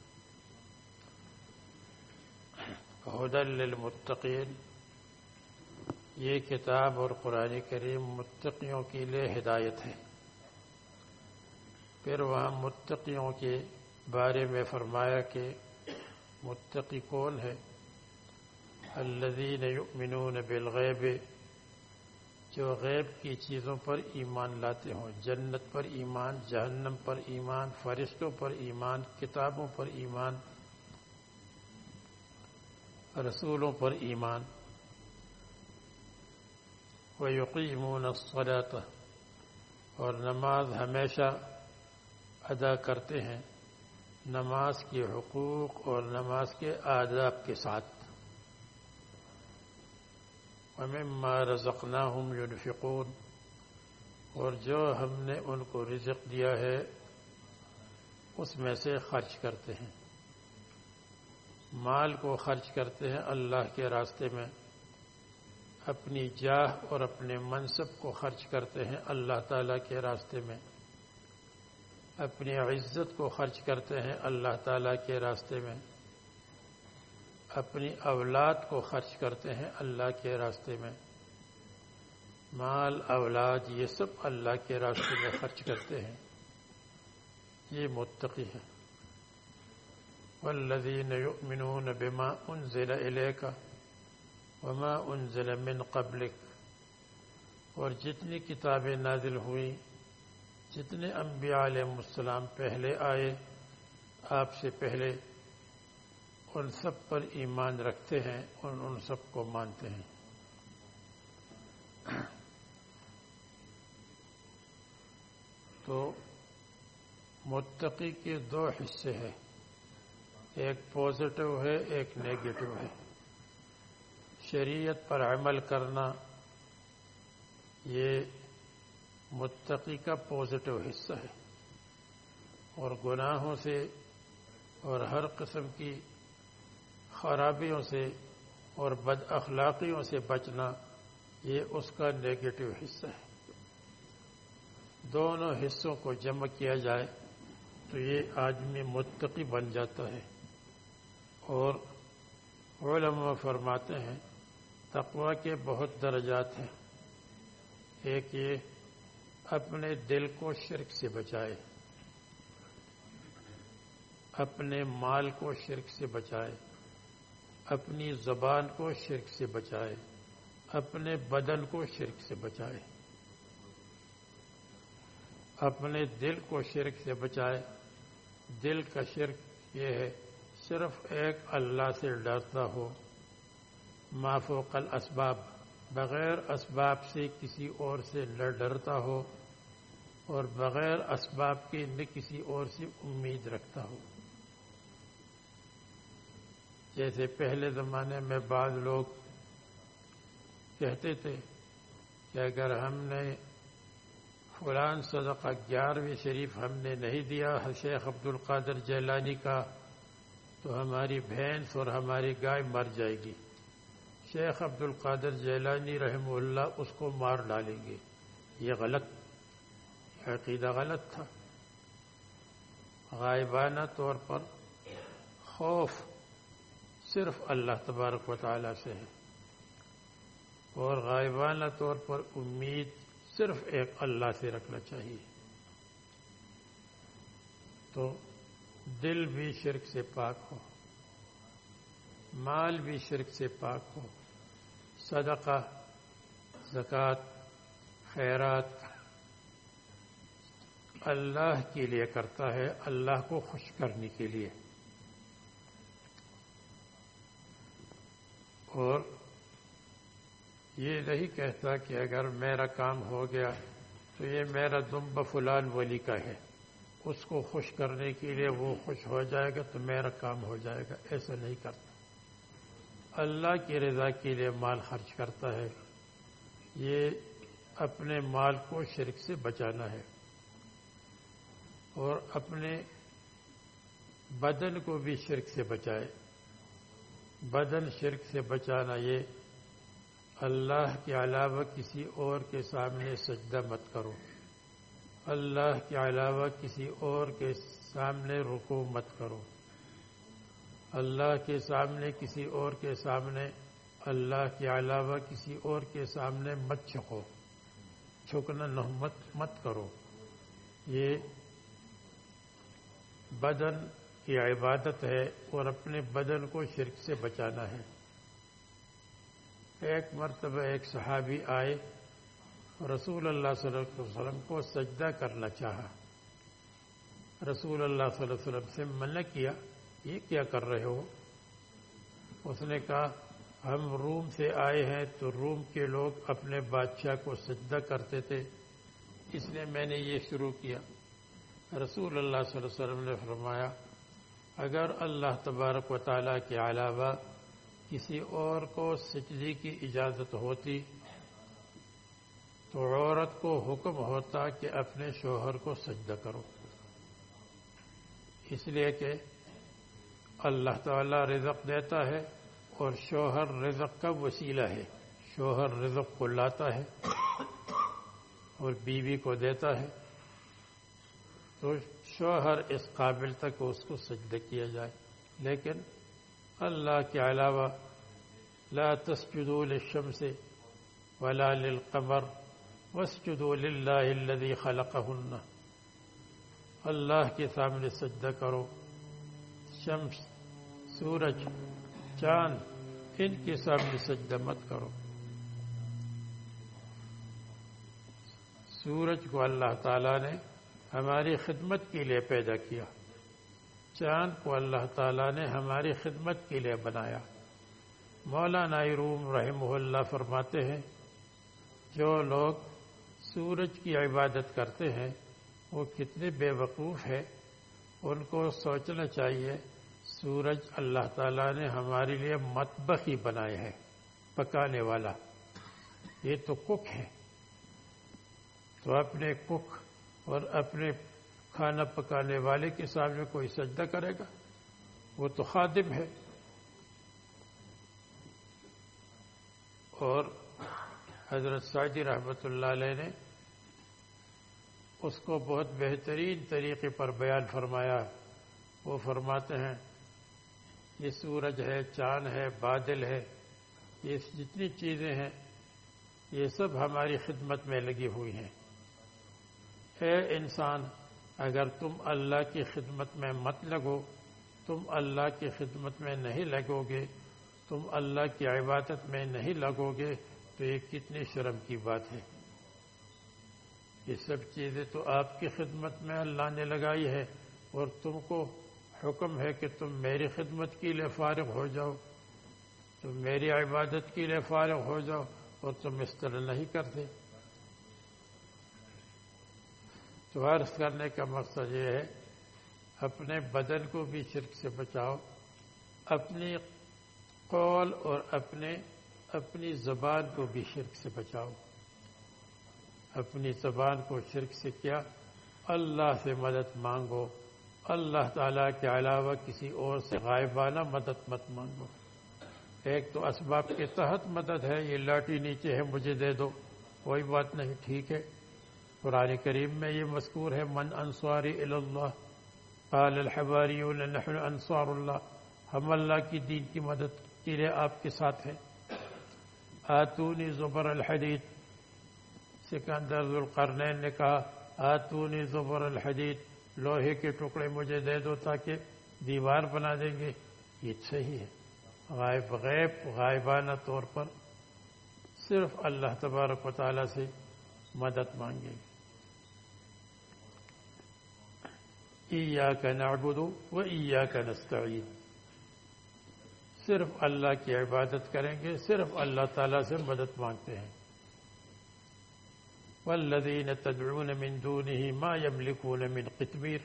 ہدی للمتقین, یہ کتاب اور قرآن کریم متقیوں کے لیے ہدایت ہے. پھر وہاں متقیوں کے بارے میں فرمایا کہ متقی کون ہے؟ الذین یؤمنون بالغیب, جو غیب کی چیزوں پر ایمان لاتے ہوں, جنت پر ایمان, جہنم پر ایمان, فرشتوں پر ایمان, کتابوں پر ایمان, رسولوں پر ایمان. وَيُقِيمُونَ الصَّلَاةَ, اور نماز ہمیشہ ادا کرتے ہیں, نماز کے حقوق اور نماز کے آداب کے ساتھ. وَمِمَّا رَزَقْنَاهُمْ يُنْفِقُونَ، اور جو ہم نے ان کو رزق دیا ہے اس میں سے خرچ کرتے ہیں. مال کو خرچ کرتے ہیں اللہ کے راستے میں، اپنی جاہ اور اپنے منصب کو خرچ کرتے ہیں اللہ تعالیٰ کے راستے میں، اپنی عزت کو خرچ کرتے ہیں اللہ تعالیٰ کے راستے میں، اپنی اولاد کو خرچ کرتے ہیں اللہ کے راستے میں. مال اولاد یہ سب اللہ کے راستے میں خرچ کرتے ہیں، یہ متقی ہے. والذین یؤمنون بما انزل الیک وما انزل من قبلک، اور جتنی کتابیں نازل ہوئیں، جتنے انبیاء علیہ السلام پہلے آئے آپ سے پہلے، ان سب پر ایمان رکھتے ہیں اور ان سب کو مانتے ہیں. تو متقی کے دو حصے ہیں، ایک پازیٹو ہے ایک نیگیٹو ہے. شریعت پر عمل کرنا یہ متقی کا پازیٹو حصہ ہے، اور گناہوں سے اور ہر قسم کی خرابیوں سے اور بد اخلاقیوں سے بچنا یہ اس کا نیگیٹو حصہ ہے. دونوں حصوں کو جمع کیا جائے تو یہ آدمی متقی بن جاتا ہے. اور علماء فرماتے ہیں تقوی کے بہت درجات ہیں. ایک یہ اپنے دل کو شرک سے بچائے، اپنے مال کو شرک سے بچائے، اپنی زبان کو شرک سے بچائے، اپنے بدن کو شرک سے بچائے، اپنے دل کو شرک سے بچائے. دل کا شرک یہ ہے صرف ایک اللہ سے ڈرتا ہو، ما فوق الاسباب، بغیر اسباب سے کسی اور سے نہ ڈرتا ہو اور بغیر اسباب کے نہ کسی اور سے امید رکھتا ہو. جیسے پہلے زمانے میں بعض لوگ کہتے تھے کہ اگر ہم نے فلان صدقہ گیارہویں شریف ہم نے نہیں دیا شیخ عبد القادر جیلانی کا تو ہماری بھینس اور ہماری گائے مر جائے گی. شیخ عبد القادر جیلانی رحمہ اللہ اس کو مار ڈالیں گے. یہ غلط عقیدہ غلط تھا. غائبانہ طور پر خوف صرف اللہ تبارک و تعالی سے ہے، اور غائبانہ طور پر امید صرف ایک اللہ سے رکھنا چاہیے. تو دل بھی شرک سے پاک ہو، مال بھی شرک سے پاک ہو. صدقہ، زکوٰۃ، خیرات اللہ کے لیے کرتا ہے، اللہ کو خوش کرنے کے لیے. اور یہ نہیں کہتا کہ اگر میرا کام ہو گیا تو یہ میرا دم فلان ولی کا ہے، اس کو خوش کرنے کے لیے وہ خوش ہو جائے گا تو میرا کام ہو جائے گا. ایسا نہیں کرتا. اللہ کی رضا کے لیے مال خرچ کرتا ہے. یہ اپنے مال کو شرک سے بچانا ہے، اور اپنے بدن کو بھی شرک سے بچائے. بدن شرک سے بچانا یہ اللہ کے علاوہ کسی اور کے سامنے سجدہ مت کرو، اللہ کے علاوہ کسی اور کے سامنے رکوع مت کرو، اللہ کے سامنے کسی اور کے سامنے اللہ کے علاوہ کسی اور کے سامنے مت جھکو، جھکنا نہ مت مت کرو. یہ بدن کی عبادت ہے اور اپنے بدن کو شرک سے بچانا ہے. ایک مرتبہ ایک صحابی آئے، رسول اللہ صلی اللہ علیہ وسلم کو سجدہ کرنا چاہا. رسول اللہ صلی اللہ علیہ وسلم سے منع کیا، یہ کیا کر رہے ہو؟ اس نے کہا ہم روم سے آئے ہیں تو روم کے لوگ اپنے بادشاہ کو سجدہ کرتے تھے، اس لیے میں نے یہ شروع کیا. رسول اللہ صلی اللہ علیہ وسلم نے فرمایا اگر اللہ تبارک و تعالیٰ کے علاوہ کسی اور کو سجدے کی اجازت ہوتی تو عورت کو حکم ہوتا کہ اپنے شوہر کو سجدہ کرو، اس لیے کہ اللہ تعالی رزق دیتا ہے اور شوہر رزق کا وسیلہ ہے، شوہر رزق کو لاتا ہے اور بیوی کو دیتا ہے، تو شوہر اس قابل تک اس کو سجدہ کیا جائے۔ لیکن اللہ کے علاوہ لا تسجدوا للشمس ولا للقمر واسجدوا للہ الذی خلقہن، اللہ کے سامنے سجدہ کرو، شمس، سورج، چاند ان کے سامنے سجدہ مت کرو۔ سورج کو اللہ تعالیٰ نے ہماری خدمت کے لیے پیدا کیا، چاند کو اللہ تعالیٰ نے ہماری خدمت کے لیے بنایا۔ مولانا روم رحمہ اللہ فرماتے ہیں جو لوگ سورج کی عبادت کرتے ہیں وہ کتنے بے وقوف ہے، ان کو سوچنا چاہیے سورج اللہ تعالیٰ نے ہمارے لیے مطبخ ہی بنائے ہے، پکانے والا، یہ تو کک ہے، تو اپنے کک اور اپنے کھانا پکانے والے کے سامنے کوئی سجدہ کرے گا؟ وہ تو خادم ہے۔ اور حضرت سعدی رحمۃ اللہ علیہ نے اس کو بہت بہترین طریقے پر بیان فرمایا۔ وہ فرماتے ہیں یہ سورج ہے، چاند ہے، بادل ہے، یہ جتنی چیزیں ہیں یہ سب ہماری خدمت میں لگی ہوئی ہیں۔ اے انسان، اگر تم اللہ کی خدمت میں مت لگو، تم اللہ کی خدمت میں نہیں لگو گے، تم اللہ کی عبادت میں نہیں لگو گے تو یہ کتنی شرم کی بات ہے۔ یہ سب چیزیں تو آپ کی خدمت میں اللہ نے لگائی ہے اور تم کو حکم ہے کہ تم میری خدمت کے لیے فارغ ہو جاؤ، تم میری عبادت کے لیے فارغ ہو جاؤ، اور تم اس طرح نہیں کرتے۔ تو عرض کرنے کا مقصد یہ ہے اپنے بدن کو بھی شرک سے بچاؤ، اپنی قول اور اپنے اپنی زبان کو بھی شرک سے بچاؤ۔ اپنی زبان کو شرک سے کیا؟ اللہ سے مدد مانگو، اللہ تعالیٰ کے علاوہ کسی اور سے غائبانہ مدد مت مانگو۔ ایک تو اسباب کے تحت مدد ہے، یہ لاٹھی نیچے ہے مجھے دے دو، کوئی بات نہیں، ٹھیک ہے۔ قرآن کریم میں یہ مذکور ہے من انصاری الی اللہ قال الحواریون نحن انصار اللہ، ہم اللہ کی دین کی مدد کے لیے آپ کے ساتھ ہیں۔ آتونی زبر الحدید، سکندر ذوالقرنین نے کہا آتونی زبر الحدید، لوہے کے ٹکڑے مجھے دے دو تاکہ دیوار بنا دیں گے۔ یہ صحیح ہے، غائب غیب غائبانہ طور پر صرف اللہ تبارک و تعالیٰ سے مدد مانگیں گے۔ ایاک نعبد و ایاک نستعین، صرف اللہ کی عبادت کریں گے، صرف اللہ تعالیٰ سے مدد مانگتے ہیں۔ والذین تدعون من دونه ما یملکون من قطمیر،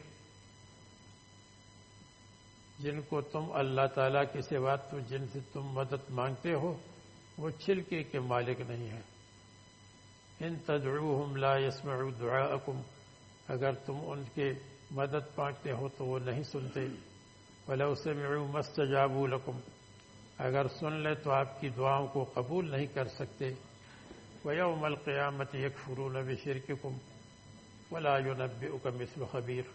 جن کو تم اللہ تعالیٰ کے سوا تو جن سے تم مدد مانگتے ہو وہ چھلکے کے مالک نہیں ہیں۔ ان تدعوہم لا يسمعوا دعاءکم، اگر تم ان کے مدد مانگتے ہو تو وہ نہیں سنتے۔ ولو سمعوا ما استجابوا لکم، اگر سن لے تو آپ کی دعاؤں کو قبول نہیں کر سکتے۔ وَيَوْمَ الْقِيَامَةِ يَكْفُرُونَ بِشِرْكِكُمْ وَلَا يُنَبِّئُكَ مِثْلُ خَبِيرٍ۔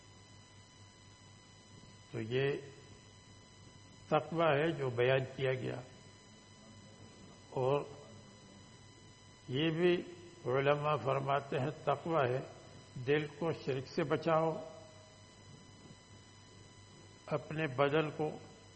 تو یہ تقویٰ ہے جو بیان کیا گیا، اور یہ بھی علماء فرماتے ہیں تقویٰ ہے دل کو شرک سے بچاؤ، اپنے بدن کو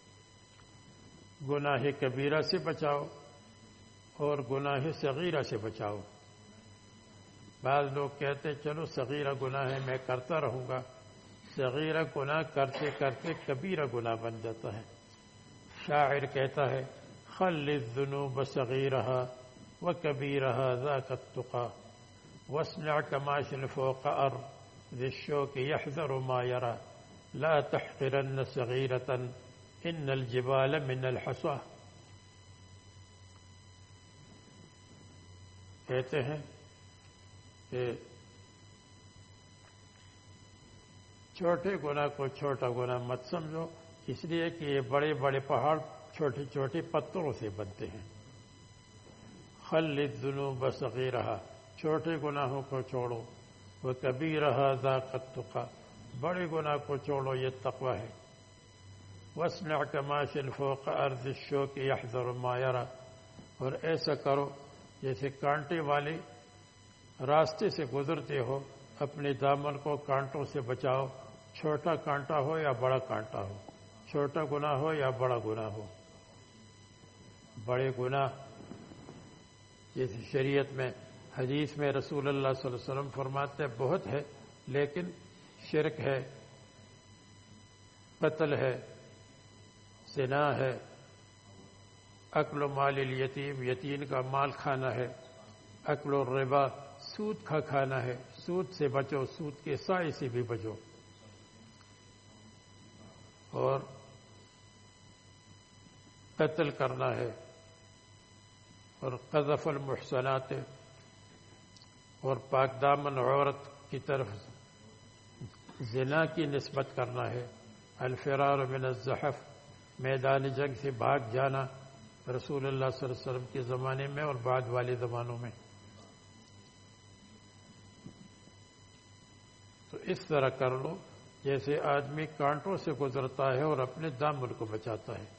گناہ کبیرہ سے بچاؤ اور گناہ صغیرہ سے بچاؤ۔ بعض لوگ کہتے ہیں چلو صغیرہ گناہ ہے میں کرتا رہوں گا، صغیرہ گناہ کرتے کرتے کبیرہ گناہ بن جاتا ہے۔ شاعر کہتا ہے خل الذنوب صغیرها وکبیرها ذاک التقى واصنع کماشل فوق ارض الشوک یحذر ما یرى لا تحقرن صغیرة ان الجبال من الحصى۔ کہتے ہیں کہ چھوٹے گناہ کو چھوٹا گناہ مت سمجھو، اس لیے کہ یہ بڑے بڑے پہاڑ چھوٹے چھوٹے پتھروں سے بنتے ہیں۔ خل الذنوب صغیرہا، چھوٹے گناہوں کو چھوڑو، وہ کبیرہا ذاق التقی، بڑے گناہ کو چھوڑو، یہ تقوی ہے۔ واصنع کماش فوق ارض الشوک یحذر ما یرى، اور ایسا کرو جیسے کانٹے والے راستے سے گزرتے ہو، اپنے دامن کو کانٹوں سے بچاؤ، چھوٹا کانٹا ہو یا بڑا کانٹا ہو، چھوٹا گناہ ہو یا بڑا گناہ ہو۔ بڑے گناہ جیسے شریعت میں حدیث میں رسول اللہ صلی اللہ علیہ وسلم فرماتے ہیں بہت ہے، لیکن شرک ہے، قتل ہے، زنا ہے، اکل مال الیتیم، یتیم کا مال کھانا ہے، اکل الربا، سود کا کھانا ہے، سود سے بچو، سود کے سائے سے بھی بچو، اور قتل کرنا ہے، اور قذف المحصنات، اور پاک دامن عورت کی طرف زنا کی نسبت کرنا ہے، الفرار من الزحف، میدان جنگ سے بھاگ جانا، رسول اللہ صلی اللہ علیہ وسلم کے زمانے میں اور بعد والے زمانوں میں۔ تو اس طرح کر لو جیسے آدمی کانٹوں سے گزرتا ہے اور اپنے دامن کو بچاتا ہے،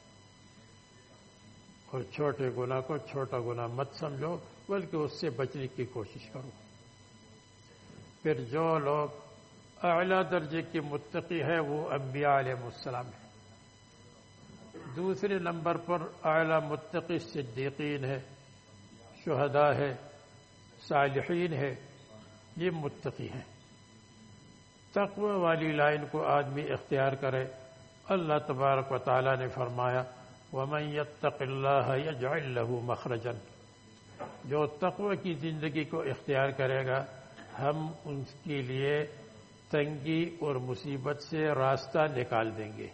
اور چھوٹے گناہ کو چھوٹا گناہ مت سمجھو، بلکہ اس سے بچنے کی کوشش کرو۔ پھر جو لوگ اعلیٰ درجے کے متقی ہے وہ انبیاء علیہ السلام ہیں۔ دوسرے نمبر پر اعلیٰ متقی صدیقین ہے، شہداء ہے، صالحین ہے، یہ متقی ہیں۔ تقوی والی لائن کو آدمی اختیار کرے۔ اللہ تبارک و تعالیٰ نے فرمایا وَمَن يَتَّقِ اللَّهَ يَجْعَلْ لَهُ مَخْرَجًا، جو تقوی کی زندگی کو اختیار کرے گا ہم ان کے لیے تنگی اور مصیبت سے راستہ نکال دیں گے،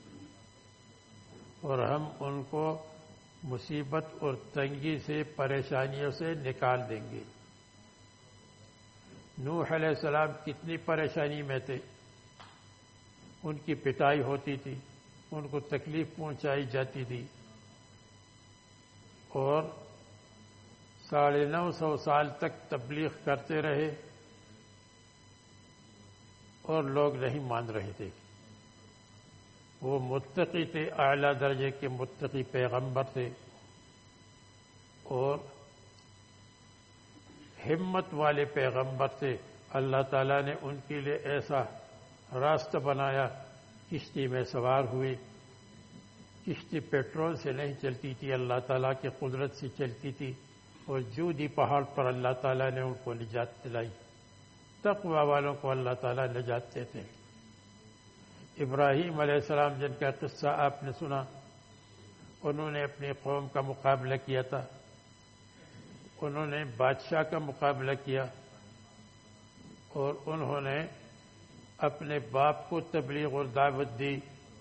اور ہم ان کو مصیبت اور تنگی سے، پریشانیوں سے نکال دیں گے۔ نوح علیہ السلام کتنی پریشانی میں تھے، ان کی پٹائی ہوتی تھی، ان کو تکلیف پہنچائی جاتی تھی، اور ساڑھے نو سو سال تک تبلیغ کرتے رہے اور لوگ نہیں مان رہے تھے۔ وہ متقی تھے، اعلیٰ درجے کے متقی پیغمبر تھے، اور ہمت والے پیغمبر تھے۔ اللہ تعالیٰ نے ان کے لیے ایسا راستہ بنایا، کشتی میں سوار ہوئے، کشتی پیٹرول سے نہیں چلتی تھی، اللہ تعالیٰ کی قدرت سے چلتی تھی، اور جودی پہاڑ پر اللہ تعالیٰ نے ان کو نجات دلائی۔ تقوی والوں کو اللہ تعالیٰ نجات دیتے ہیں۔ ابراہیم علیہ السلام جن کا قصہ آپ نے سنا، انہوں نے اپنی قوم کا مقابلہ کیا تھا، انہوں نے بادشاہ کا مقابلہ کیا، اور انہوں نے اپنے باپ کو تبلیغ اور دعوت دی،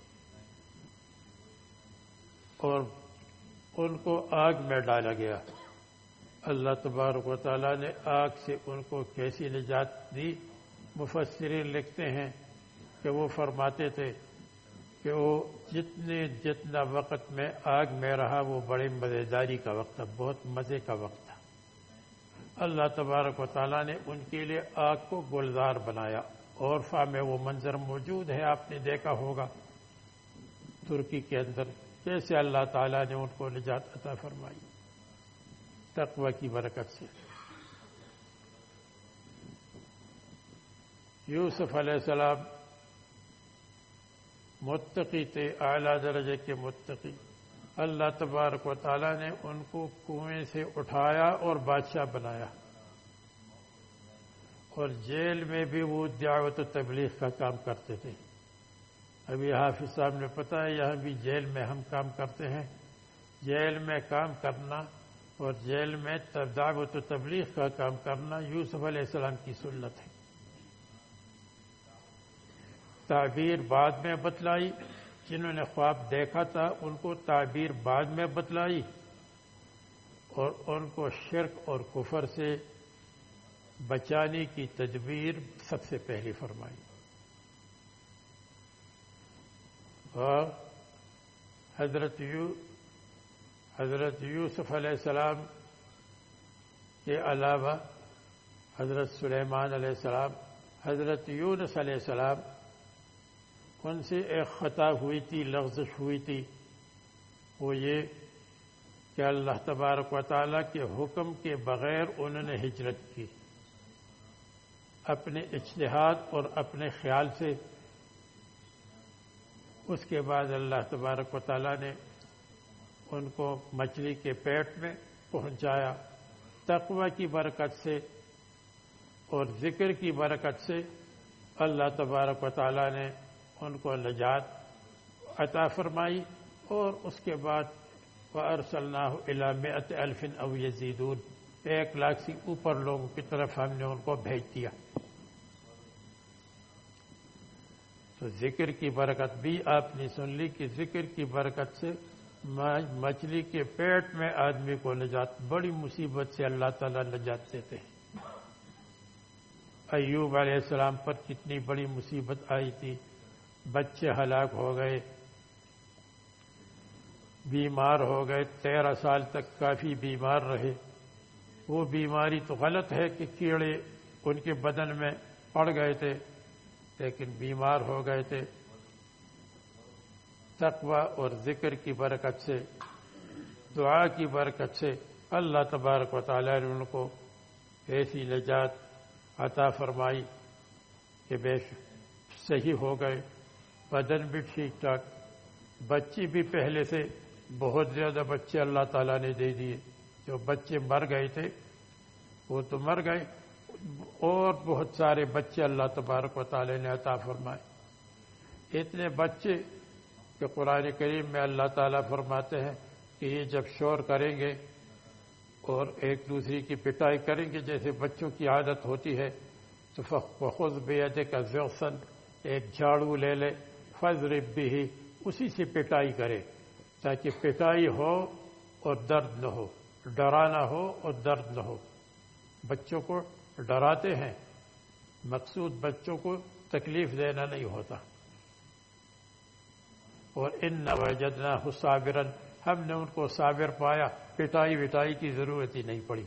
اور ان کو آگ میں ڈالا گیا۔ اللہ تبارک و تعالیٰ نے آگ سے ان کو کیسی نجات دی، مفسرین لکھتے ہیں کہ وہ فرماتے تھے کہ وہ جتنے جتنا وقت میں آگ میں رہا وہ بڑے مزیداری کا وقت تھا، بہت مزے کا وقت تھا۔ اللہ تبارک و تعالیٰ نے ان کے لیے آگ کو گلزار بنایا۔ عرفہ میں وہ منظر موجود ہے، آپ نے دیکھا ہوگا ترکی کے اندر، کیسے اللہ تعالیٰ نے ان کو نجات عطا فرمائی تقوی کی برکت سے۔ یوسف علیہ السلام متقی تھے، اعلیٰ درجے کے متقی۔ اللہ تبارک و تعالیٰ نے ان کو کنویں سے اٹھایا اور بادشاہ بنایا، اور جیل میں بھی وہ دعوت و تبلیغ کا کام کرتے تھے۔ ابھی حافظ صاحب نے پتا ہے یہاں بھی جیل میں ہم کام کرتے ہیں۔ جیل میں کام کرنا اور جیل میں دعوت و تبلیغ کا کام کرنا یوسف علیہ السلام کی سنت ہے۔ تعبیر بعد میں بتلائی، جنہوں نے خواب دیکھا تھا ان کو تعبیر بعد میں بتلائی، اور ان کو شرک اور کفر سے بچانے کی تدبیر سب سے پہلے فرمائی. اور حضرت یو حضرت یوسف علیہ السلام کے علاوہ حضرت سلیمان علیہ السلام، حضرت یونس علیہ السلام، ان سے ایک خطا ہوئی تھی، لغزش ہوئی تھی. وہ یہ کہ اللہ تبارک و تعالیٰ کے حکم کے بغیر انہوں نے ہجرت کی، اپنے اجتہاد اور اپنے خیال سے. اس کے بعد اللہ تبارک و تعالیٰ نے ان کو مچھلی کے پیٹ میں پہنچایا. تقوی کی برکت سے اور ذکر کی برکت سے اللہ تبارک و تعالیٰ نے ان کو نجات عطا فرمائی. اور اس کے بعد وَأَرْسَلْنَاهُ إِلَى مِائَةِ أَلْفٍ أَوْ يَزِيدُونَ، ایک لاکھ سے اوپر لوگوں کی طرف ہم نے ان کو بھیج دیا. تو ذکر کی برکت بھی آپ نے سن لی کہ ذکر کی برکت سے مچھلی کے پیٹ میں آدمی کو نجات، بڑی مصیبت سے اللہ تعالیٰ نجات دیتے ہیں. ایوب علیہ السلام پر کتنی بڑی مصیبت آئی تھی، بچے ہلاک ہو گئے، بیمار ہو گئے، تیرہ سال تک کافی بیمار رہے. وہ بیماری تو غلط ہے کہ کیڑے ان کے بدن میں پڑ گئے تھے، لیکن بیمار ہو گئے تھے. تقوی اور ذکر کی برکت سے، دعا کی برکت سے اللہ تبارک و تعالیٰ نے ان کو ایسی نجات عطا فرمائی کہ بے صحیح ہو گئے، بدن بھی ٹھیک ٹھاک. بچے بھی پہلے سے بہت زیادہ بچے اللہ تعالیٰ نے دے دیے. جو بچے مر گئے تھے وہ تو مر گئے، اور بہت سارے بچے اللہ تبارک و تعالیٰ نے عطا فرمائے. اتنے بچے کہ قرآن کریم میں اللہ تعالیٰ فرماتے ہیں کہ یہ جب شور کریں گے اور ایک دوسرے کی پٹائی کریں گے جیسے بچوں کی عادت ہوتی ہے، تو فخذ بیدک ضغثا، ایک جھاڑو لے لے، فاضرب بہ، اسی سے پٹائی کرے تاکہ پٹائی ہو اور درد نہ ہو، ڈرانا ہو اور درد نہ ہو. بچوں کو ڈراتے ہیں، مقصود بچوں کو تکلیف دینا نہیں ہوتا. اور ان وجدناہ صابرا، ہم نے ان کو صابر پایا، پٹائی وٹائی کی ضرورت ہی نہیں پڑی.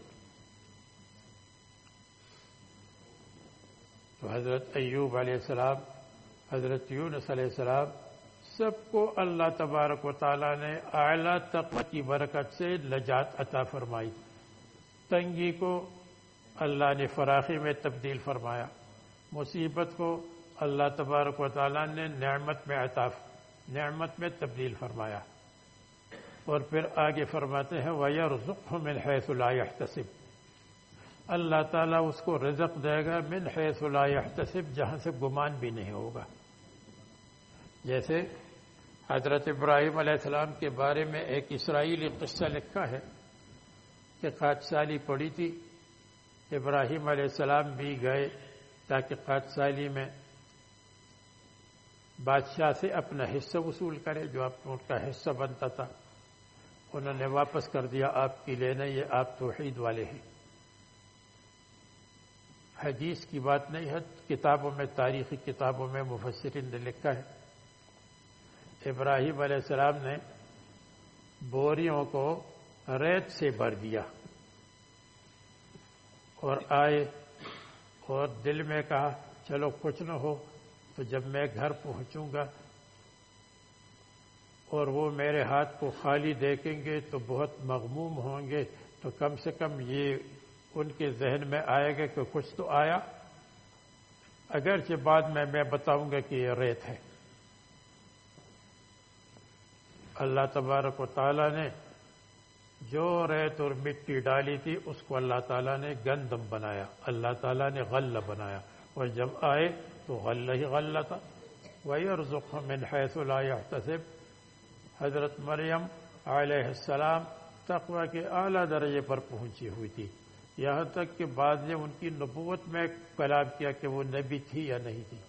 تو حضرت ایوب علیہ السلام، حضرت یونس علیہ السلام، سب کو اللہ تبارک و تعالیٰ نے اعلیٰ تقوی کی برکت سے نجات عطا فرمائی. تنگی کو اللہ نے فراخی میں تبدیل فرمایا، مصیبت کو اللہ تبارک و تعالیٰ نے نعمت میں عطا نعمت میں تبدیل فرمایا. اور پھر آگے فرماتے ہیں وَيَرْزُقْهُ مِنْ حَيْثُ لَا يَحْتَسِبُ، اللہ تعالیٰ اس کو رزق دے گا من حیث لا يحتسب، جہاں سے گمان بھی نہیں ہوگا. جیسے حضرت ابراہیم علیہ السلام کے بارے میں ایک اسرائیلی قصہ لکھا ہے کہ قادسالی پڑی تھی، ابراہیم علیہ السلام بھی گئے تاکہ قادسالی میں بادشاہ سے اپنا حصہ وصول کرے، جو ان کا حصہ بنتا تھا. انہوں نے واپس کر دیا، آپ کی لینا، یہ آپ توحید والے ہیں. حدیث کی بات نہیں ہے، کتابوں میں، تاریخی کتابوں میں مفسرین نے لکھا ہے ابراہیم علیہ السلام نے بوریوں کو ریت سے بھر دیا اور آئے اور دل میں کہا چلو کچھ نہ ہو تو جب میں گھر پہنچوں گا اور وہ میرے ہاتھ کو خالی دیکھیں گے تو بہت مغموم ہوں گے، تو کم سے کم یہ ان کے ذہن میں آئے گا کہ کچھ تو آیا، اگرچہ بعد میں میں بتاؤں گا کہ یہ ریت ہے. اللہ تبارک و تعالیٰ نے جو ریت اور مٹی ڈالی تھی اس کو اللہ تعالیٰ نے گندم بنایا، اللہ تعالیٰ نے غلہ بنایا، اور جب آئے تو غلہ ہی غلہ تھا. وَيَرْزُقْهُ مِنْ حَيْثُ لَا يَحْتَسِبُ، حضرت مریم علیہ السلام تقوی کے اعلیٰ درجے پر پہنچی ہوئی تھی، یہاں تک کہ بعد نے ان کی نبوت میں کلام کیا کہ وہ نبی تھی یا نہیں تھی.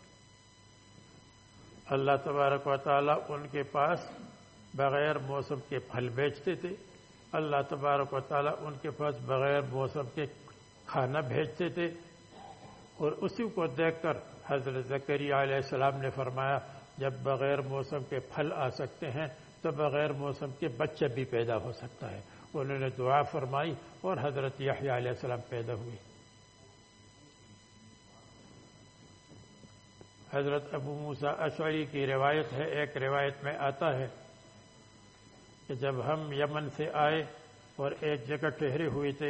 اللہ تبارک و تعالیٰ ان کے پاس بغیر موسم کے پھل بیچتے تھے، اللہ تبارک و تعالیٰ ان کے پاس بغیر موسم کے کھانا بھیجتے تھے، اور اسی کو دیکھ کر حضرت زکریا علیہ السلام نے فرمایا جب بغیر موسم کے پھل آ سکتے ہیں تو بغیر موسم کے بچہ بھی پیدا ہو سکتا ہے۔ انہوں نے دعا فرمائی اور حضرت یحییٰ علیہ السلام پیدا ہوئے۔ حضرت ابو موسیٰ اشعری کی روایت ہے، ایک روایت میں آتا ہے کہ جب ہم یمن سے آئے اور ایک جگہ ٹھہرے ہوئے تھے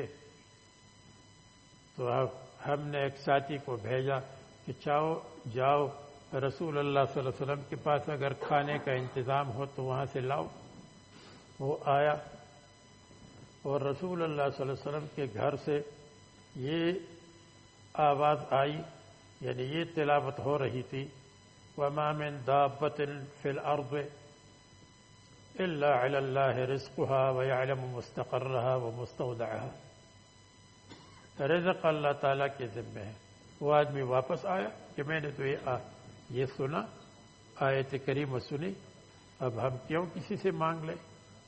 تو ہم نے ایک ساتھی کو بھیجا کہ چاہو جاؤ رسول اللہ صلی اللہ علیہ وسلم کے پاس اگر کھانے کا انتظام ہو تو وہاں سے لاؤ۔ وہ آیا اور رسول اللہ صلی اللہ علیہ وسلم کے گھر سے یہ آواز آئی، یعنی یہ تلاوت ہو رہی تھی، وَمَا مِن دَابَّةٍ فِي الْأَرْضِ إِلَّا عَلَى اللَّهِ رِزْقُهَا وَيَعْلَمُ مُسْتَقَرَّهَا وَمُسْتَوْدَعَهَا۔ رزق اللہ تعالیٰ کے ذمہ ہے۔ وہ آدمی واپس آیا کہ میں نے تو یہ آ یہ سنا، آیت کریمہ سنی، اب ہم کیوں کسی سے مانگ لیں؟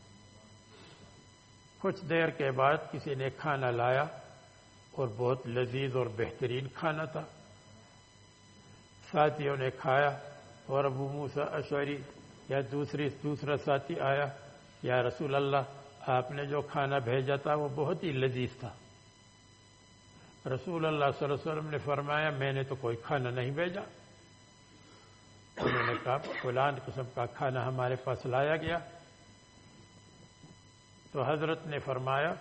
کچھ دیر کے بعد کسی نے کھانا لایا اور بہت لذیذ اور بہترین کھانا تھا۔ ساتھیوں نے کھایا اور ابو موسیٰ اشعری یا دوسری دوسرا ساتھی آیا، یا رسول اللہ آپ نے جو کھانا بھیجا تھا وہ بہت ہی لذیذ تھا۔ رسول اللہ صلی اللہ علیہ وسلم نے فرمایا میں نے تو کوئی کھانا نہیں بھیجا۔ انہوں نے کہا فلان قسم کا کھانا ہمارے پاس لایا گیا۔ تو حضرت نے فرمایا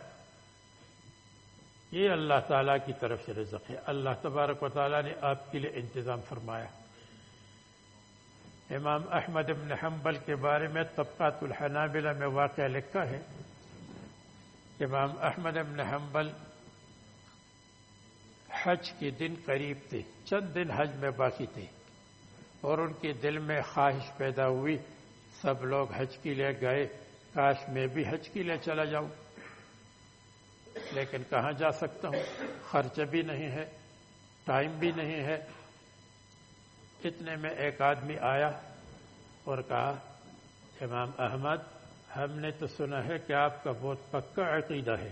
یہ اللہ تعالیٰ کی طرف سے رزق ہے، اللہ تبارک و تعالیٰ نے آپ کے لیے انتظام فرمایا۔ امام احمد بن حنبل کے بارے میں طبقات الحنابلہ میں واقعہ لکھا ہے، امام احمد بن حنبل حج کے دن قریب تھے، چند دن حج میں باقی تھے، اور ان کے دل میں خواہش پیدا ہوئی سب لوگ حج کے لیے گئے، کاش میں بھی حج کے لیے چلا جاؤں، لیکن کہاں جا سکتا ہوں، خرچ بھی نہیں ہے، ٹائم بھی نہیں ہے۔ اتنے میں ایک آدمی آیا اور کہا امام احمد ہم نے تو سنا ہے کہ آپ کا بہت پکا عقیدہ ہے،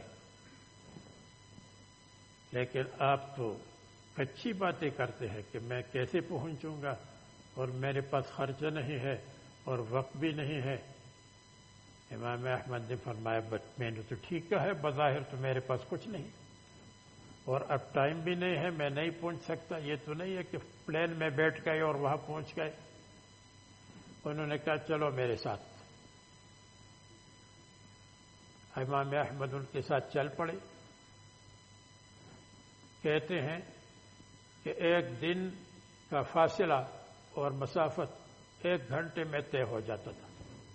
لیکن آپ تو اچھی باتیں کرتے ہیں کہ میں کیسے پہنچوں گا، اور میرے پاس خرچہ نہیں ہے اور وقت بھی نہیں ہے۔ امام احمد نے فرمایا بٹ میں نے تو ٹھیک کہا ہے، بظاہر تو میرے پاس کچھ نہیں اور اب ٹائم بھی نہیں ہے، میں نہیں پہنچ سکتا۔ یہ تو نہیں ہے کہ پلین میں بیٹھ گئے اور وہاں پہنچ گئے۔ انہوں نے کہا چلو میرے ساتھ۔ امام احمد ان کے ساتھ چل پڑے۔ کہتے ہیں کہ ایک دن کا فاصلہ اور مسافت ایک گھنٹے میں طے ہو جاتا تھا،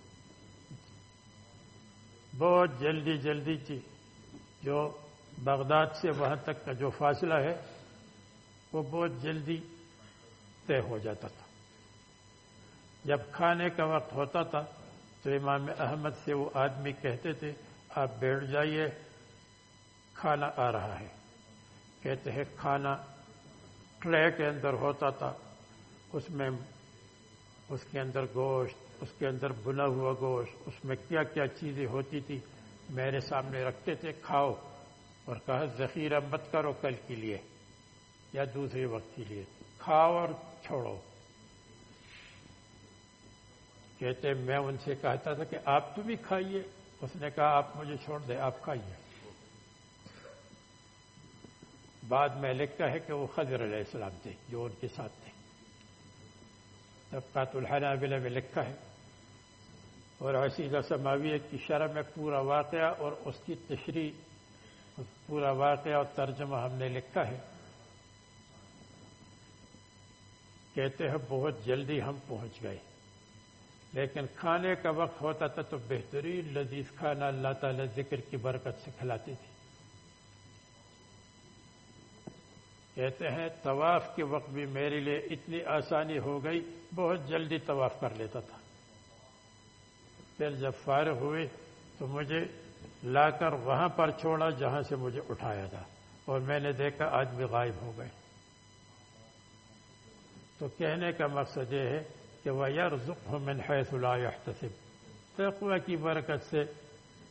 بہت جلدی جلدی تھی۔ جو بغداد سے وہاں تک کا جو فاصلہ ہے وہ بہت جلدی طے ہو جاتا تھا۔ جب کھانے کا وقت ہوتا تھا تو امام احمد سے وہ آدمی کہتے تھے آپ بیٹھ جائیے، کھانا آ رہا ہے۔ کہتے ہیں کھانا ٹرے کے اندر ہوتا تھا، اس میں اس کے اندر گوشت، اس کے اندر بنا ہوا گوشت، اس میں کیا کیا چیزیں ہوتی تھی میرے سامنے رکھتے تھے، کھاؤ، اور کہا ذخیرہ مت کرو کل کے لیے یا دوسرے وقت کے لیے، کھاؤ اور چھوڑو۔ کہتے میں ان سے کہتا تھا کہ آپ تو بھی کھائیے، اس نے کہا آپ مجھے چھوڑ دیں، آپ کھائیے۔ بعد میں لکھا ہے کہ وہ خضر علیہ السلام تھے جو ان کے ساتھ تھے، طبقات الحنابلہ میں لکھا ہے، اور عصیدہ سماویہ کی شرح میں پورا واقعہ اور اس کی تشریح، پورا واقعہ اور ترجمہ ہم نے لکھا ہے۔ کہتے ہیں بہت جلدی ہم پہنچ گئے، لیکن کھانے کا وقت ہوتا تھا تو بہترین لذیذ کھانا اللہ تعالی ذکر کی برکت سے کھلاتے تھے۔ کہتے ہیں طواف کے وقت بھی میرے لیے اتنی آسانی ہو گئی، بہت جلدی طواف کر لیتا تھا۔ پھر جب فارغ ہوئے تو مجھے لا کر وہاں پر چھوڑا جہاں سے مجھے اٹھایا تھا، اور میں نے دیکھا آدمی غائب ہو گئے۔ تو کہنے کا مقصد یہ ہے کہ وَيَرْزُقْهُ مِنْ حَيْثُ لَا يَحْتَسِبُ، تقوی کی برکت سے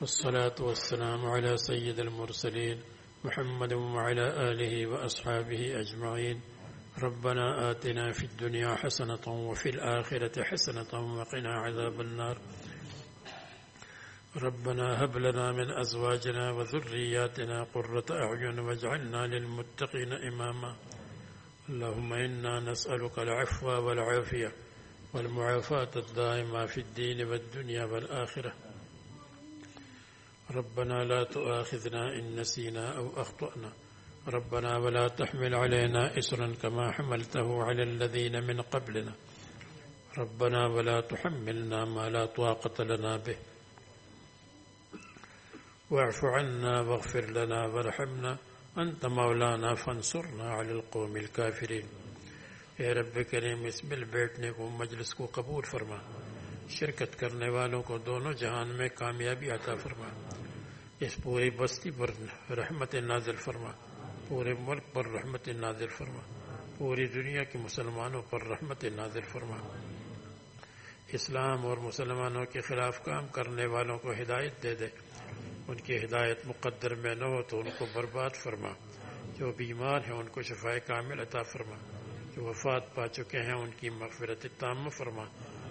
والصلاة والسلام على سيد المرسلين محمد وعلى آله وأصحابه أجمعين. ربنا آتنا في الدنيا حسنة وفي الآخرة حسنة وقنا عذاب النار. ربنا هب لنا من أزواجنا وذرياتنا قرة أعين واجعلنا للمتقين إماما. اللهم إنا نسألك العفو والعافية والمعافاة الدائمة في الدين والدنيا والآخرة. ربنا لا تؤاخذنا إن نسينا أو أخطأنا. ربنا ولا تحمل علينا إصرا كما حملته على الذين من قبلنا. ربنا ولا تحملنا ما لا طاقة لنا به. واعف عنا واغفر لنا وارحمنا أنت مولانا فانصرنا على القوم الكافرين. اے رب کریم اس مل بیٹھنے کو مجلس کو قبول فرما. شرکت کرنے والوں کو دونوں جہان میں کامیابی عطا فرما. اس پوری بستی پر رحمت نازل فرما. پورے ملک پر رحمت نازل فرما. پوری دنیا کے مسلمانوں پر رحمت نازل فرما. اسلام اور مسلمانوں کے خلاف کام کرنے والوں کو ہدایت دے دے. ان کی ہدایت مقدر میں نہ ہو تو ان کو برباد فرما. جو بیمار ہیں ان کو شفائے کامل عطا فرما. جو وفات پا چکے ہیں ان کی مغفرت تامہ فرما.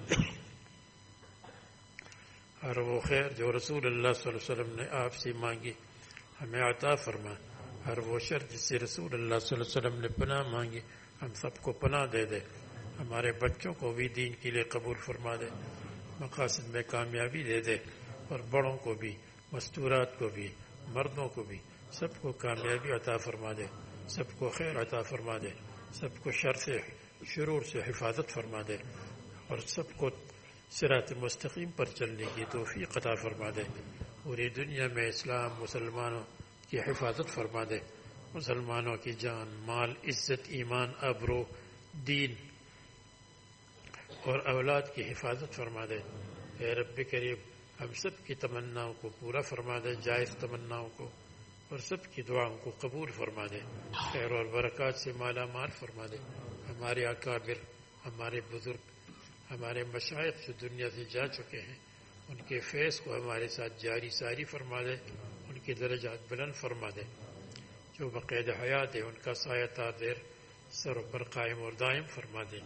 ہر وہ خیر جو رسول اللہ صلی اللہ علیہ وسلم نے آپ سے مانگی ہمیں عطا فرما. ہر وہ شر جس سے رسول اللہ صلی اللہ علیہ وسلم نے پناہ مانگی ہم سب کو پناہ دے دے. ہمارے بچوں کو بھی دین کے لیے قبول فرما دے. مقاصد میں کامیابی دے دے. اور بڑوں کو بھی مستورات کو بھی مردوں کو بھی سب کو کامیابی عطا فرما دے. سب کو خیر عطا فرما دے. سب کو شر سے شرور سے حفاظت فرما دے. اور سب کو صراط مستقیم پر چلنے کی توفیق عطا فرما دے. پوری دنیا میں اسلام مسلمانوں کی حفاظت فرما دے. مسلمانوں کی جان مال عزت ایمان آبرو دین اور اولاد کی حفاظت فرما دے. اے رب کریم ہم سب کی تمناؤں کو پورا فرما دے. جائز تمناؤں کو اور سب کی دعاؤں کو قبول فرما دے. خیر اور برکات سے مالا مال فرما دے. ہمارے اکابر ہمارے بزرگ ہمارے مشائخ جو دنیا سے جا چکے ہیں ان کے فیض کو ہمارے ساتھ جاری ساری فرما دے. ان کے درجات بلند فرما دے. جو بقید حیات ہے ان کا سایہ تادیر سر پر قائم اور دائم فرما دے.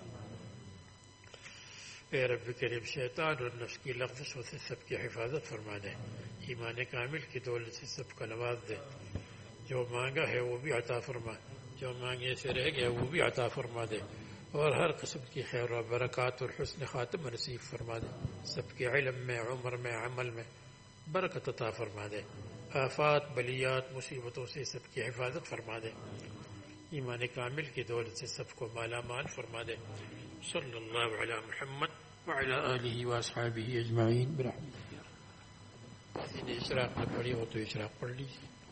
اے رب کریم شیطان اور نفس کی لغزشوں سے سب کی حفاظت فرما دے. ایمان کامل کی دولت سے سب کا نواز دے. جو مانگا ہے وہ بھی عطا فرما. جو مانگے سے رہ گیا وہ بھی عطا فرما دے. اور ہر قسم کی خیر و برکات اور حسن خاتم نصیب فرما دے. سب کے علم میں عمر میں عمل میں برکت عطا فرما دے. آفات بلیات مصیبتوں سے سب کی حفاظت فرما دے. ایمان کامل کی دولت سے سب کو مالا مال فرما دے. صلی اللہ علی محمد وعلی آلہ واصحابہ اجمعین برحمتہ. کسی نے اشراق نہ پڑھی ہو تو اشراق پڑھ لیجیے.